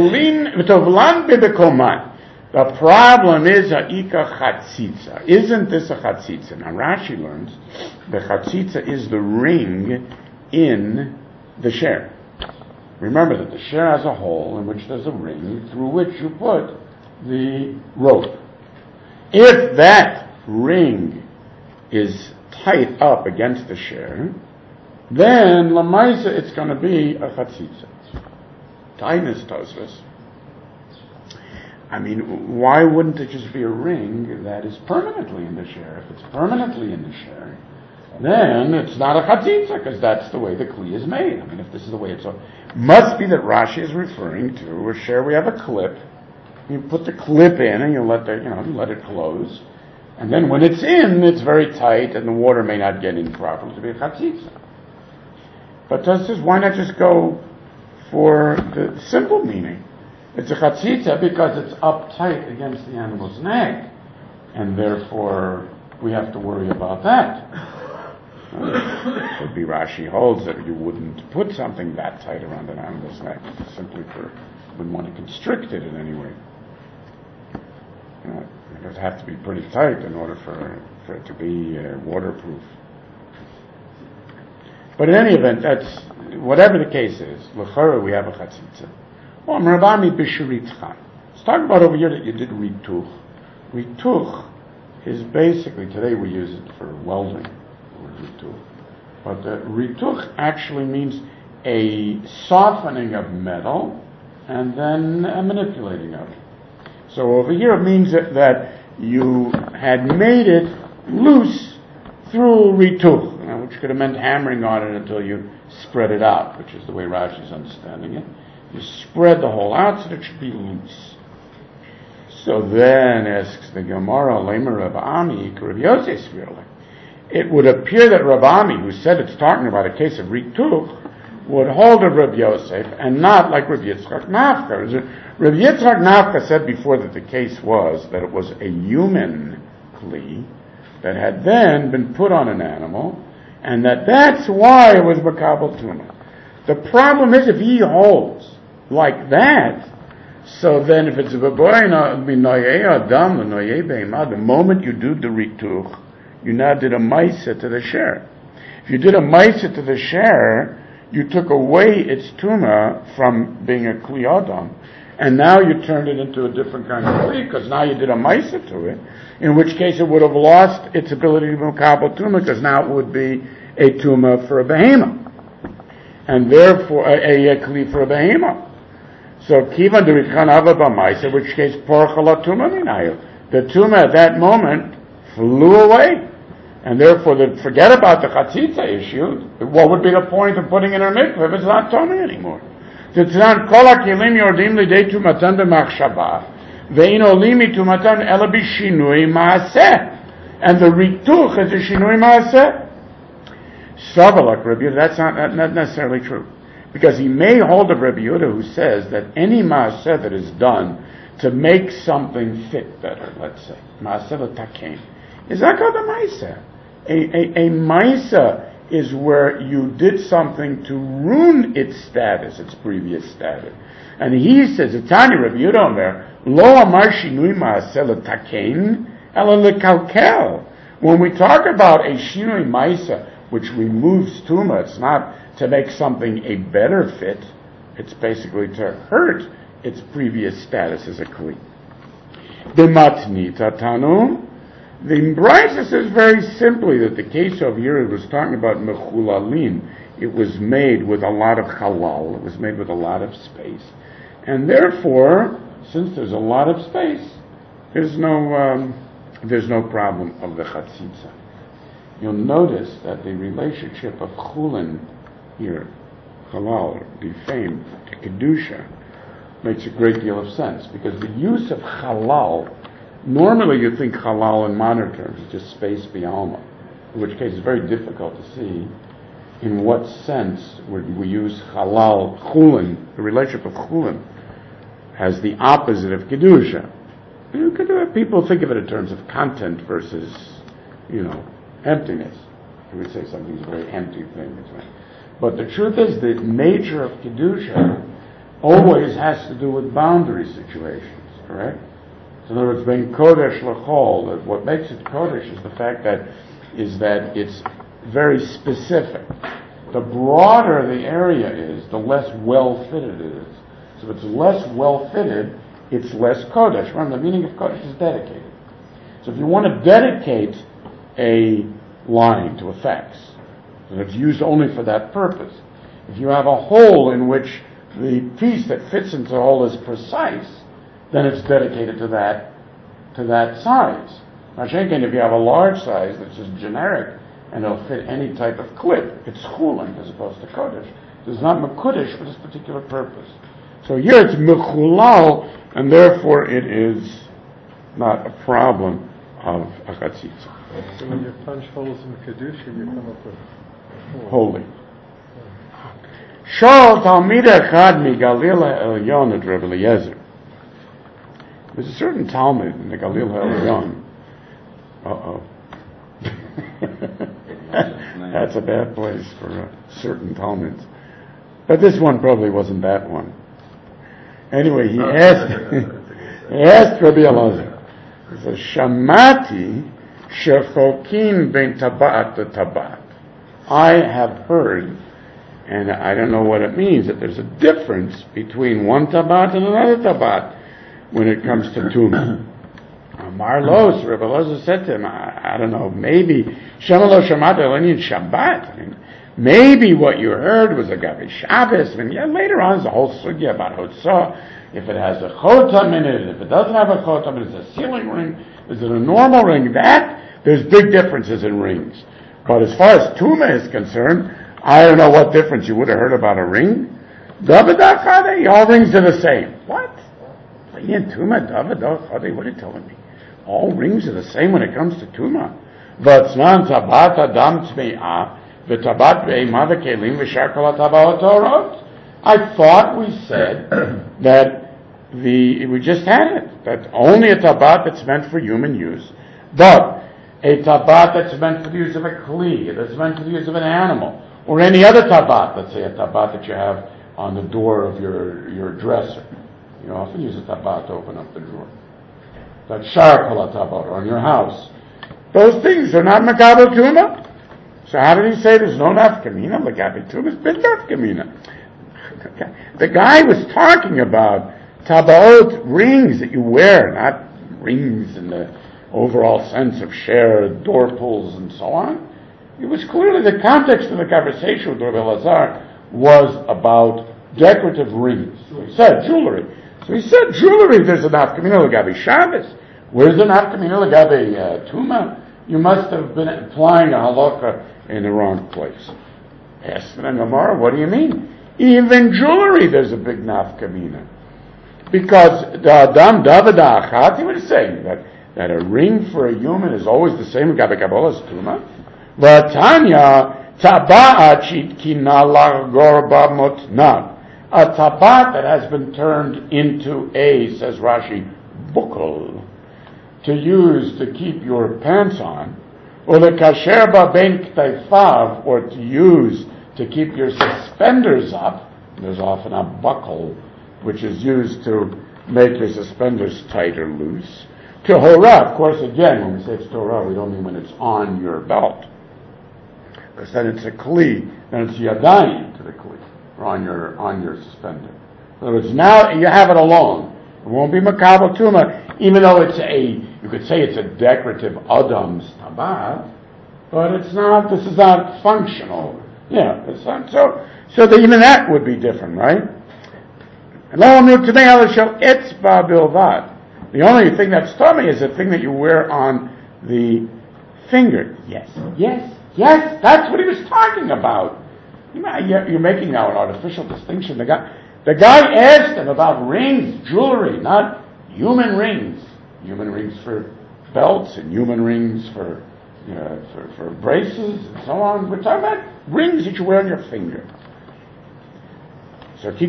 problem is ha'ika chatzitza. Isn't this a chatzitza? Now Rashi learns the chatzitza is the ring in the share. Remember that the share has a hole in which there's a ring through which you put the rope. If that ring is tight up against the share, then lamaisa it's going to be a chatzitza. Tainus Tosfos. I mean, why wouldn't it just be a ring that is permanently in the share? If it's permanently in the share, then it's not a chatzitza, because that's the way the kli is made. I mean, if this is the way it's... Must be that Rashi is referring to a share we have a clip. You put the clip in and you let it close. And then when it's in, it's very tight and the water may not get in properly to be a chatzitza. But Taz says, why not just go for the simple meaning? It's a chatzitza because it's uptight against the animal's neck. And therefore, we have to worry about that. Could be Rashi holds that you wouldn't put something that tight around an animal's neck simply wouldn't want to constrict it in any way. It would have to be pretty tight in order for it to be waterproof. But in any event, that's whatever the case is. L'chara we have a chatzitza. Well, Rabami b'shuritcha. Let's talk about over here that you did rituch. Rituch is basically today we use it for welding. But rituch actually means a softening of metal and then a manipulating of it. So over here it means that you had made it loose through rituch, which could have meant hammering on it until you spread it out, which is the way Rashi is understanding it. You spread the whole out so that it should be loose. So then asks the Gemara, Lemer Rav Ami, Rav Yosef Svirle. It would appear that Rav Ami, who said it's talking about a case of rituch, would hold of Rav Yosef and not like Rav Yitzchak Nafka. Rav Yitzchak Nafka said before that the case was that it was a human kli that had then been put on an animal, and that's why it was makabel tuma. The problem is if he holds like that, so then if it's a the moment you do the rituch, you now did a maisa to the share. If you did a maisa to the share, you took away its tuma from being a kli adam, and now you turned it into a different kind of kli, because now you did a maisa to it, in which case it would have lost its ability to be makabel tuma, because now it would be a tuma for a behemoth, and therefore a kli for a behemoth. So kivan derikhan ava b'maisa, in which case porchala tuma minayu. The tuma at that moment flew away. And therefore, forget about the chatzitza issue. What would be the point of putting in her mikveh if it's not tummy anymore? Tznan kol hakelim yordim lidei tumatan b'machshava ve'in olim tumatan ela b'shinui maaseh. And the rituch is a shinui maaseh. Savalak Rabbi Yehuda, that's not necessarily true, because he may hold of Rabbi Yehuda who says that any maaseh that is done to make something fit better, let's say maaseh l'takein, is that called a maaseh? A maisa is where you did something to ruin its status, its previous status. And he says, Tani Rabbi Yehuda Omer, Lo amar shinui maaseh l'takein, Ela lekalkel. When we talk about a shinui maisa, which removes tuma, it's not to make something a better fit. It's basically to hurt its previous status as a kli. B'matnita tanu. The Brisa says very simply that the case of here was talking about mechulalin. It was made with a lot of halal. It was made with a lot of space. And therefore, since there's a lot of space, there's no problem of the chatzitza. You'll notice that the relationship of chulin here, halal, defamed, to kedusha, makes a great deal of sense, because the use of halal, normally you think halal in modern terms is just space b'alma, in which case it's very difficult to see in what sense would we use halal, chulin, the relationship of chulin, as the opposite of kedusha. You could people think of it in terms of content versus, emptiness. You would say something's a very empty thing. But the truth is, the nature of kedusha always has to do with boundary situations, correct? So in other words, being kodesh l'chol, that what makes it kodesh is the fact that it's very specific. The broader the area is, the less well-fitted it is. So if it's less well-fitted, it's less kodesh. Remember, the meaning of kodesh is dedicated. So if you want to dedicate a line to effects, and it's used only for that purpose, if you have a hole in which the piece that fits into the hole is precise, then it's dedicated to that size. Mashenkin, if you have a large size that's just generic and it'll fit any type of clip, it's chulin as opposed to kodesh. It's not mekudesh for this particular purpose. So here it's mechulal, and therefore it is not a problem of a chatzitza. So when you punch holes in Kedusha, you come up with holy. Shal Talmid Echad miGalil HaElyon at Rebbe Eliezer. There's a certain Talmud in the Galil HaElyon. That's a bad place for certain Talmuds. But this one probably wasn't that one. Anyway, he asked Rabbi Elazar. He says, Shamati shechokin ben tabat to tabat. I have heard, and I don't know what it means, that there's a difference between one tabat and another tabat when it comes to tumah. Amar lo, so Rabbi Elazar said to him, I don't know, maybe Shema lo shamata eleni Shabbat. I mean, maybe what you heard was a Gabi Shabbos, and later on there's a whole sugya about Hotzah. If it has a chotam in it, if it doesn't have a chotam, it's a sealing ring, is it a normal ring? There's big differences in rings. But as far as Tumah is concerned, I don't know what difference you would have heard about a ring. David all rings are the same. What? Tumah, David, what are you telling me? All rings are the same when it comes to Tumah. V'tzman tabat adam tme'ah, v'tabat ve'imah v'kelim v'shar kol hatabaot torot. I thought we said that we just had it, that only a tabat that's meant for human use, but a tabat that's meant for the use of a kli, that's meant for the use of an animal, or any other tabat, let's say a tabat that you have on the door of your dresser. You often use a tabat to open up the drawer. That shar kol hatabaot on your house. Those things are not makabel tumah. So how did he say there's no nafkamina? Makabel tumah is big nafkamina. The guy was talking about tabaot rings that you wear, not rings in the overall sense of share, door pulls, and so on. It was clearly the context of the conversation with Rabbi Elazar was about decorative rings. So he said jewelry. So he said jewelry, there's a nafkamina l'gabi Shabbos. Where's the nafkamina l'gabi Tumah? You must have been applying a halakha in the wrong place. Asked the Gemara, what do you mean? Even jewelry, there's a big nafkamina. Because the Adam David Achat, he was saying that a ring for a human is always the same Gabi Kabbalah as Tumah. V'tanya taba'at shitkina lagor b'motnat. A tabat that has been turned into a, says Rashi, buckle, to use to keep your pants on, or the kasher ba'ben ktaifav, or to use to keep your suspenders up. There's often a buckle which is used to make your suspenders tight or loose. Tehorah, of course, again, when we say it's Tehorah, we don't mean when it's on your belt. Because then it's a kli, then it's yadayim to the kli, or on your suspender. In other words, now you have it alone. It won't be makabel tuma, even though you could say it's a decorative adam's tabat, but it's not, this is not functional. Yeah, it's not, so that even that would be different, right? The only thing that's tummy is the thing that you wear on the finger. Yes, that's what he was talking about. You're making now an artificial distinction. The guy asked him about rings, jewelry, not human rings. Human rings for belts and human rings for braces and so on. We're talking about rings that you wear on your finger. So he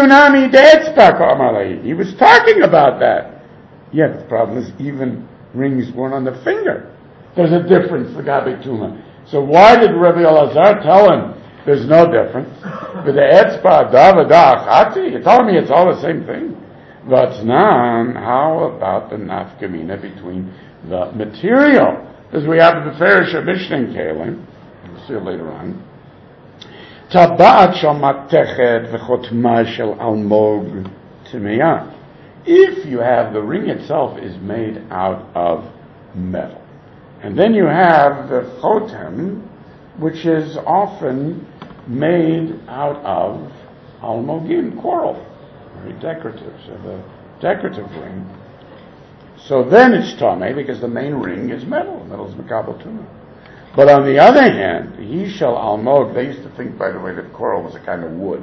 was talking about that. Yet the problem is even rings worn on the finger. There's a difference, the Gabi Tuma. So why did Rabbi Elazar tell him there's no difference? With the etzba davada achati, you're telling me it's all the same thing. Vatznan, how about the nafkamina between the material? Because we have the Farish of Mishnah Kalim, we'll see it later on. Tabat shel matechet v'chotma shel almog timiyah. If you have the ring itself is made out of metal, and then you have the chotem, which is often made out of almogim, coral, very decorative, so the decorative ring. So then it's tameh because the main ring is metal. Metal is makabel tuma. But on the other hand, he shall almog. They used to think, by the way, that coral was a kind of wood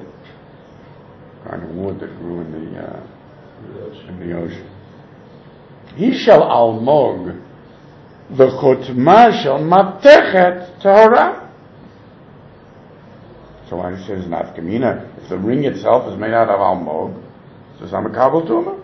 that grew in the ocean. He shall almog the chotma shall matechet tahora. So why he says nafkamina? If the ring itself is made out of almog, says I'm a kabel tuma.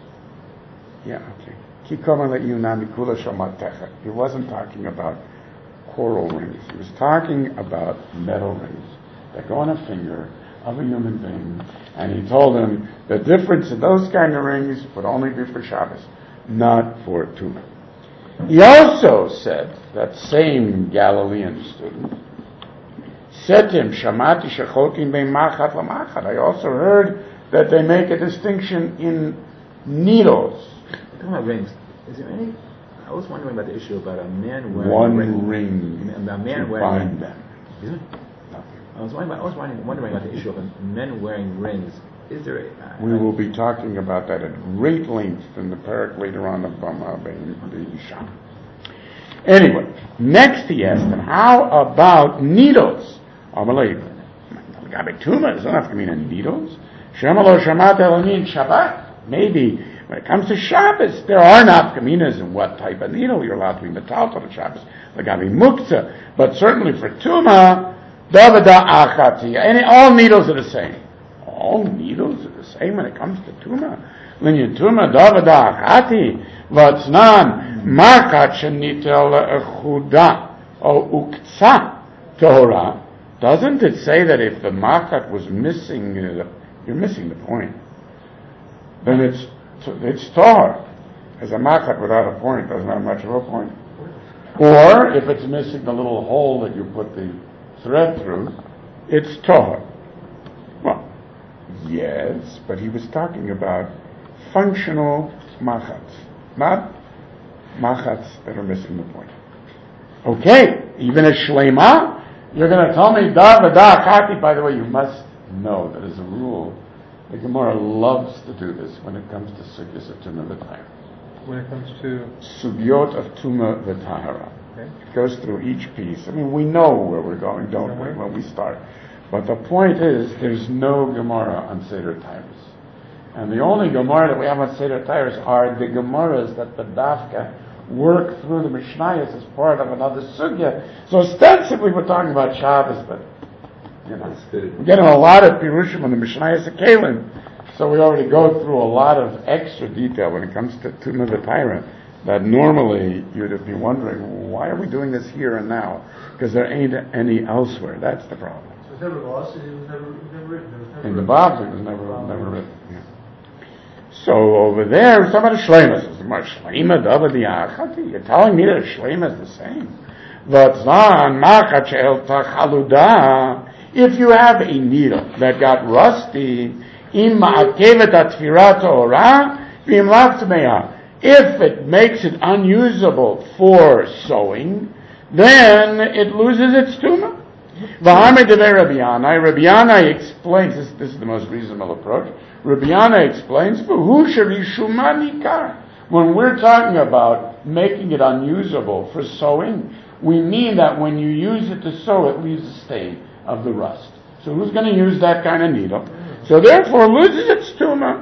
Yeah, okay. Kikoma let you namikula shall matechet. He wasn't talking about coral rings. He was talking about metal rings that go on a finger of a human being, and he told him the difference in those kind of rings would only be for Shabbos, not for Tuma. He also said, that same Galilean student, said to him, Shamati shechotim bein machat lamachat. I also heard that they make a distinction in needles. Talking about rings, is there any? I was wondering about the issue about a man wearing one ring a man to wearing bind them. Is it? I was wondering about the issue of men wearing rings. Is there? We will be talking about that at great length in the parak later on of Bama the Isha. Anyway, next he asked him, how about needles? Amalei, Gabi Tuma doesn't have to mean needles. Shemalo Shamat Elamin Shabbat. Maybe when it comes to Shabbos, there are nafkaminas in what type of needle you're allowed to be metal on Shabbos. Gabi Muktzah, but certainly for Tuma. Davada achati. All needles are the same. All needles are the same when it comes to tuma. Linyan tuma davada achati. Vatznan markat shenitel echuda o uktsa Torah. Doesn't it say that if the markat was missing, you're missing the point. Then it's tor. As a markat without a point doesn't have much of a point. Or if it's missing the little hole that you put the thread through, it's tohar. Well, yes, but he was talking about functional machats, not machats that are missing the point. Okay, even a shlema, you're going to tell me da v'da kati. By the way, you must know that as a rule, the Gemara loves to do this when it comes to sugyas of tumah v'tahara. When it comes to sugyot of tumah v'tahara. Okay. It goes through each piece. I mean, we know where we're going, don't we, when we start. But the point is, there's no Gemara on Seder Tyrus. And the only Gemara that we have on Seder Tyrus are the Gemaras that the Dafka work through the Mishnayos as part of another Sugya. So ostensibly we're talking about Shabbos, but, we're getting a lot of Pirushim on the Mishnayos of Kalim. So we already go through a lot of extra detail when it comes to Tumah V'Tayra that normally you'd be wondering, why are we doing this here and now? Because there ain't any elsewhere. That's the problem. So it was never lost, it was never written. In the Bavli, it was never written. Yeah. So over there, somebody Shlemus. You're telling me that Shleima is the same. If you have a needle that got rusty, if it makes it unusable for sewing, then it loses its tumah. Rabbi Yana explains, this is the most reasonable approach. Rabbi Yana explains, when we're talking about making it unusable for sewing, we mean that when you use it to sew, it leaves a stain of the rust. So who's going to use that kind of needle? So therefore, it loses its tumah.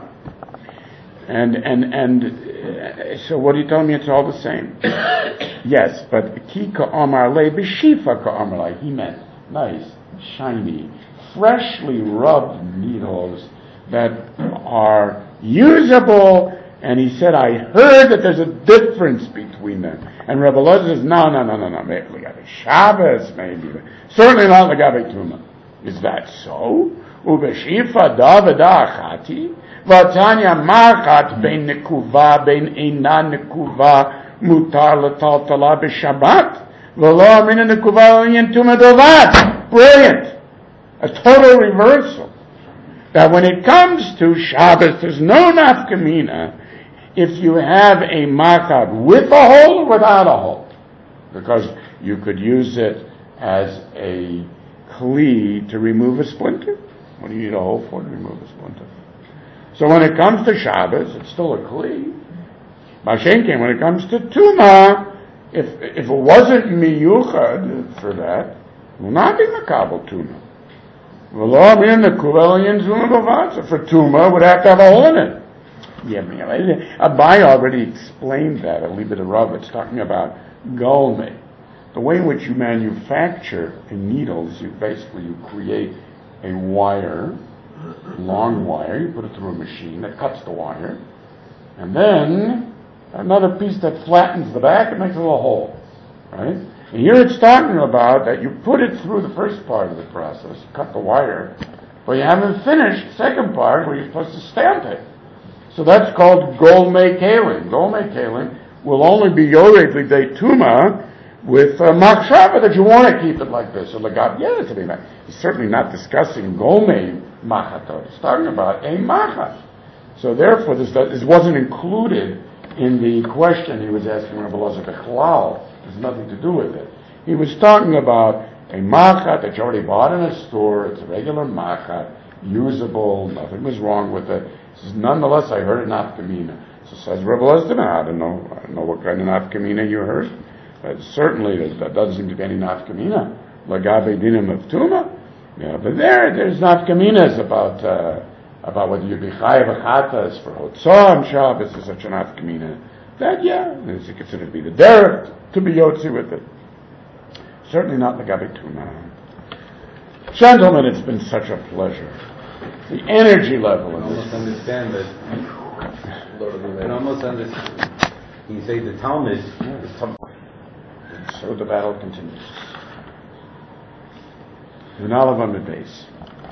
And so what are you telling me? It's all the same. Yes, but ki ka'amar le b'shifa ka'amar le. He meant nice, shiny, freshly rubbed needles that are usable. And he said, I heard that there's a difference between them. And Rebbe Elazar says, no. Maybe Legabe Shabbos, maybe. Certainly not Legabe Tumah. Is that so? Ubeshifa da v'da achati. V'tanya machat bein nekuva, bein eina nekuva, mutar l'taltala b'shabbat. V'lo amina nekuva l'yin tumah dovat. Brilliant. A total reversal. That when it comes to Shabbos, there's no nafkamina if you have a machat with a hole or without a hole. Because you could use it as a kli to remove a splinter. What do you need a hole for to remove a splinter? So when it comes to Shabbos, it's still a kli. Mashenkin, when it comes to Tumah, if it wasn't miyuchad for that, it will not be makabel Tumah. For Tumah, would have to have a hole in it. Abai already explained that, a little bit of Rav. It's talking about golme. The way in which you manufacture in needles, you create a wire, long wire, you put it through a machine that cuts the wire, and then another piece that flattens the back and makes a little hole, right? And here it's talking about that you put it through the first part of the process, cut the wire, but you haven't finished the second part where you're supposed to stamp it. So that's called golme kalim. Golme kalim will only be yored l'day tumah with machshava that you want to keep it like this. So legab, he's certainly not discussing golme machatot. He's talking about a machat. So therefore, this wasn't included in the question he was asking Rabbi Elazar Bechlal. There's nothing to do with it. He was talking about a machat that you already bought in a store. It's a regular machat, usable. Nothing was wrong with it. He says, nonetheless, I heard it nafkamina. So says Rabbi Elazar, I don't know what kind of nafkamina you heard. Certainly, that doesn't seem to be any nafkamina. Lagabe dinim of tuma. Yeah, but there's nafkaminas about whether you'd be chayav achatas for hotzah and Shabbos is such a nafkamina. That is considered to be the derech to be yotzi with it. Certainly not lagabe tuma. Gentlemen, it's been such a pleasure. The energy level in this. Understand that. And almost understand. You say the Talmud is tough. So the battle continues. V'nalav base.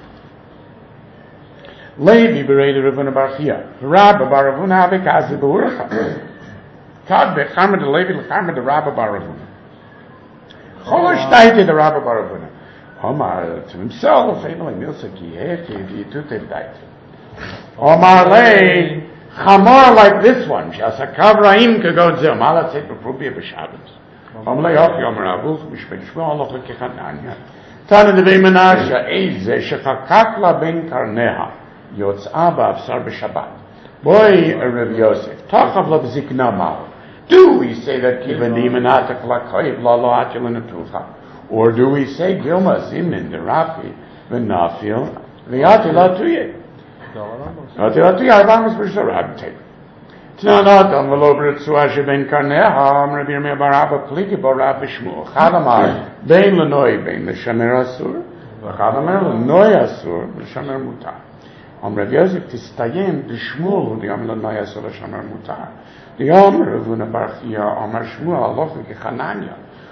Levi bereided Ravuna Bar Chia. Rabba Bar Ravuna Abikazi Beurcha. Kad bechamed Levi lechamed Rabba Bar Ravuna. Cholosh daite the Rabba Bar Ravuna. Omar to himself, Emelech Milsa Ki Hechi V'yitutev daite. Omar lei chamor like this one. Shasa Kavraim Kagodzeh. Malat Tzeit B'Prubia B'Shabbos. Omlei Yochi Omer Abuch Mishpei Shmuel Oloch Lekechananya. Tana Devei Menashe Eize Shechakak La Ben Karneha Yotz'a Ba'Avsar B'Shabbat. Boy, Rav Yosef, Tachav La B'Zikna Mal. Do we say that Kivani Menatak La Koiv La Lo Atil Netucha? Or do we say Gilma Zimin Derafi V'Nafil V'Atil Atuye? Atil Atuye Arbamas B'Sharab Take. Tnanot am velober tzuashe ben karneha am Rabbi Yirmiyah bar Abba pliki bar Rabbi Shmuel chadamar bein lenoi bein l'shamer asur v'chadamar lenoi asur l'shamer mutar am Rabbi Yosef tistayem d'Shmuel u'diyam lenoi asur l'shamer mutar diyam Ravuna bar Chia amar Shmuel aloch v'kechananya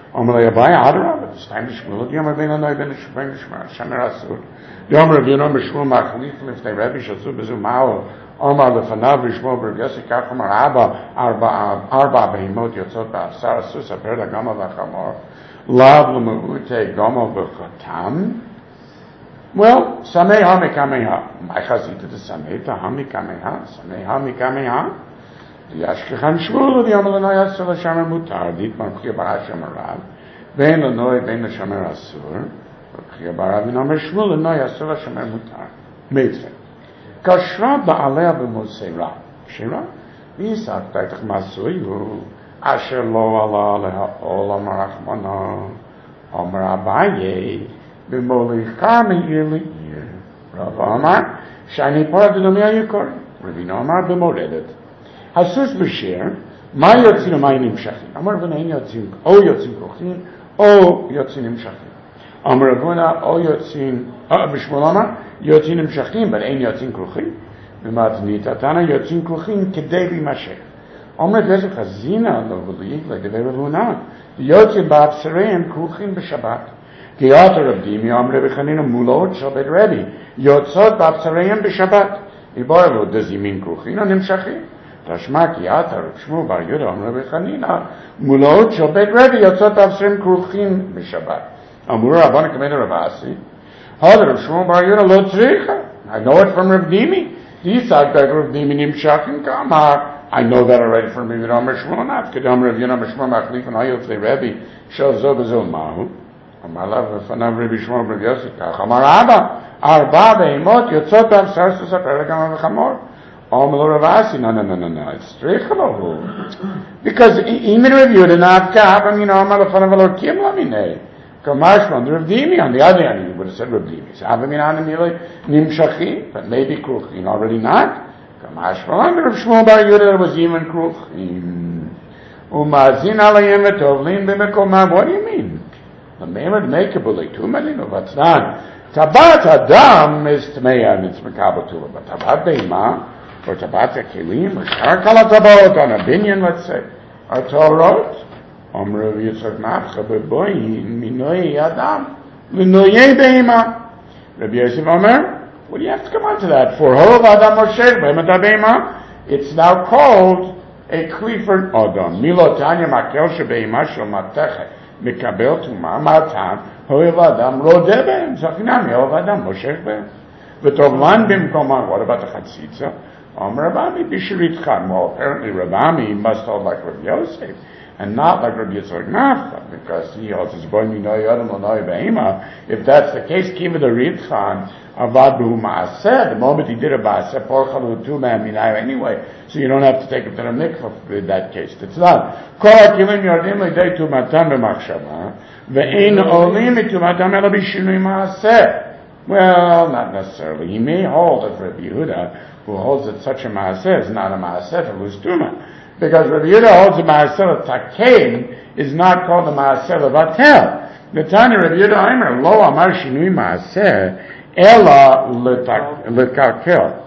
Amalei Abai Adara, but this time Shmuel, the Yomer Ben Anoi Ben Shemar Shemer Asur. The Yomer of Yomer Shmuel Machlif Liftei Rebbe Shasu Bezu Mao Omar Lefanav Shmuel Ber Yossi Kachomar Abba Arba Behimot Yotzot Ba'asar Asur Saper Lagama V'Chamor Lav L'Mu'ute Gomo B'Chotam. Well, Samei HaMikameha. My Chazita the Samei HaMikameha. Samei HaMikameha. Yashkechan Shmuel the Yomelanoi Asur L'Shamer Mutar Ditman Chia Barashem Arav Ben L'Noi Ben L'Shamer Asur Chia Barav V'Nomer Shmuel L'Noi Asur L'Shamer Mutar Mitzvah Kashra Ba'alea B'Mosera Shira Yisak Taitach Masuyu Asher Lo Ala Leha Olam Rachmana Omer Abaye B'Molicha Me'ir Le'ir Rav Amar Shani Parah D'Nomia Yikor Ravina Amar B'Moredet Hasus b'shir, ma yotzin o ma nimshachim. Amar Ravuna yotzin, o yotzin kruchin, o yotzin nimshachim. Amar Ravuna, o yotzin, b'shmol amar, yotzin nimshachim, but ein yotzin kruchin. B'matnita tana yotzin kruchin kedei b'mashech. Amar Vezek hazina lo v'liig, like the Ravuna, yotzin ba'absareim kruchin b'shabbat. Ge'atar Rabdimi, Amar Rebechanina mulot shabbat Rebbe, yotzot ba'absareim b'shabbat. Ibar lo, does he mean kruchin or nimshachim? Tashma ki atar Shmuel bar Yehuda Amar Bechanina mulot shabbat Rebbe yotzot avsrim kruchin b'Shabbat. Amur Rabban Kamei Ravasi. Hadar Shmuel bar Yehuda lo tzricha. I know it from Rav Dimi. Yisak that Rav Dimi nimshachim kamar. I know that already from Rav Amar Shmuel not. Kedam Rav Yehuda Amar Shmuel machlif and ayot le Rebbe shel zo bezo mahu. Amar lav v'fanav Rebbe Shmuel bar Yosef kach. Amar Abba arba beimot yotzot avsar susaper legam v'chamor. No. It's strichelo. Because even reviewed an avkab, I mean, Amalafanavalor Kim Lamine. Kamashman, the Ravdimi, on the other hand, you would have said Ravdimi. Avaminanamile, Nimshachim, but maybe Kruchin, already not. Kamashman, the Rav Shmuel Bar Yehuda was even Kruchin. Umazin alayim etovlin b'mekomam. What do you mean? The Mehmet makeable, too many of what's not. Tabat Adam is Tmeya, and it's Mekabatula, but Tabat Beima, or Tabat Kelim, or Sharkala Tabat on a binyan, let's say, or Torot, Omrav Yitzhak Nafcha Beboyin, Minoi Adam, Minoye Beima. Rabbi Yosef Omer, what do you have to come on to that for? Hov Adam Moshe, Beima Beima. It's now called a Klifert Adam. Milo Tanya Makel Shebeima Shel Matechet, Mikabel Tuma, Matan, Hov Adam Rodeh Beim, Zachinami, Hov Adam Moshe Beim. V'tovlan Bimkomah, what about the Chatzitza? Rabami Bishiritcha. Well, apparently Rabami must hold like Rabbi Yosef, and not like Rabbi Yitzhak Nafcha, because he holds his boy Minoi Yodam Lanoi Behema. If that's the case, Kiva the Ritchan Avad B'hu Maaseh. The moment he did a Maaseh, Porchalu Tumah Minai anyway, so you don't have to take him to the mikvah in that case. It's not. Kol HaKilim Yordim L'dei Tumatan B'machshava Ve'ein Olim Tumatan Ela B'shinui Maaseh. Well, not necessarily. He may hold as Rabbi Yehuda, who holds that such a Maaseh is not a Maaseh for Lustumah. Because Rabbi Yehuda holds a Maaseh of Takein is not called a Maaseh of Atel. The Tanya Rabbi Yehuda Aimer, Lo Amar Shinui Maaseh, Ela L'Kakel.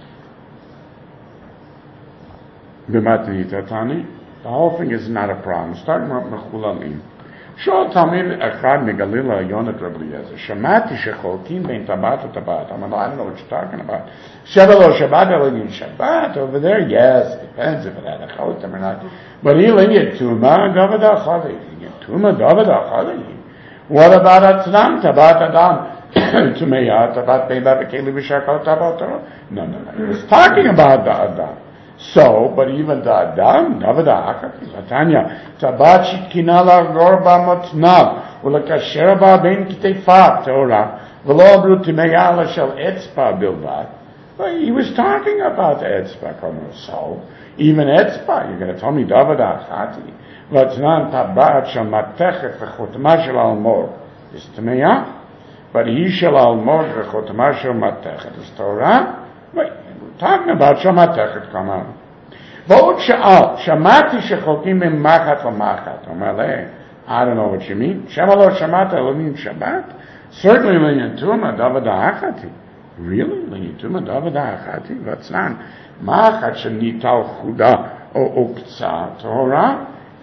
B'matni Tatani. The whole thing is not a problem. Starting from Mechulalim. Shol Talmid Echad Megalila Yonat Rabbi Eliezer. Shamati Shecholkin Bein Tabat Tabat. I don't know what you're talking about. Shabbat Elegin Shabbat over there. Yes, depends if it had a chotem or not. But he linked Tuma David Achali. Tuma David Achali. What about Atzlam Tabat Adam? Tumeya Tabat Bein Babakeli B'Shakal Tabat Torah. No. He was talking about the Adam. So, but even the Adam, David Achati, Latanya, Tabat Shitkina La'gor Ba'motnav, U'lakasher Ba'bein Kitefav Torah, V'lo Abru Timeya L'shel Etzpa Bilvat. But he was talking about the Etzpa, so, even Etzpa, you're going to tell me David Achati, V'tznan Tabat Shel Matechet V'chotma Shel Almor, is Timeya, but he Shel Almor V'chotma Shel Matechet, is Torah, wait, talking about Shamatechet, come on. V'od sha'al, Shamati shecholkim b'machat v'machat. Omaleh, I don't know what you mean. Shemalo Shamata Elohim Shabbat? Certainly L'yantuma David Ha'achati. Really? L'yantuma David Ha'achati? What's not? Machat shenital chuda o uktzah Torah?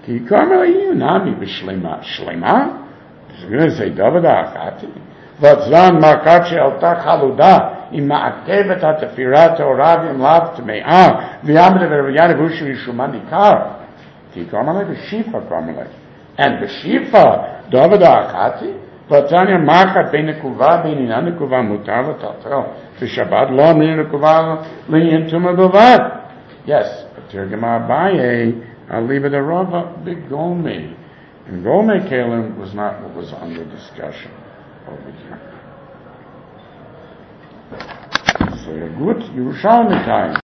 Ki Karmeli Yunami B'Shlema. Shlema? He's going to say David Achati. Vatzran Makat She'alta Chaluda Im Ma'akevet HaTefirat Orav Im Lav Tme'ah V'yamre V'Reviyane V'Ushu Yishuma Nikar. Ki Karmeli B'Shifa Karmeli. And B'Shifa David Achati. Vatanya Makat Bein Nekuva Bein Inan Nekuva Mutar V'Tatel V'Shabbat Lo Min Nekuva L'Yin Tuma B'Vad. Yes, but Tergema Abaye, I'll leave it a Rava Big Golme. And Golme Kalim was not what was under discussion over here. So a good Yerushalmi time.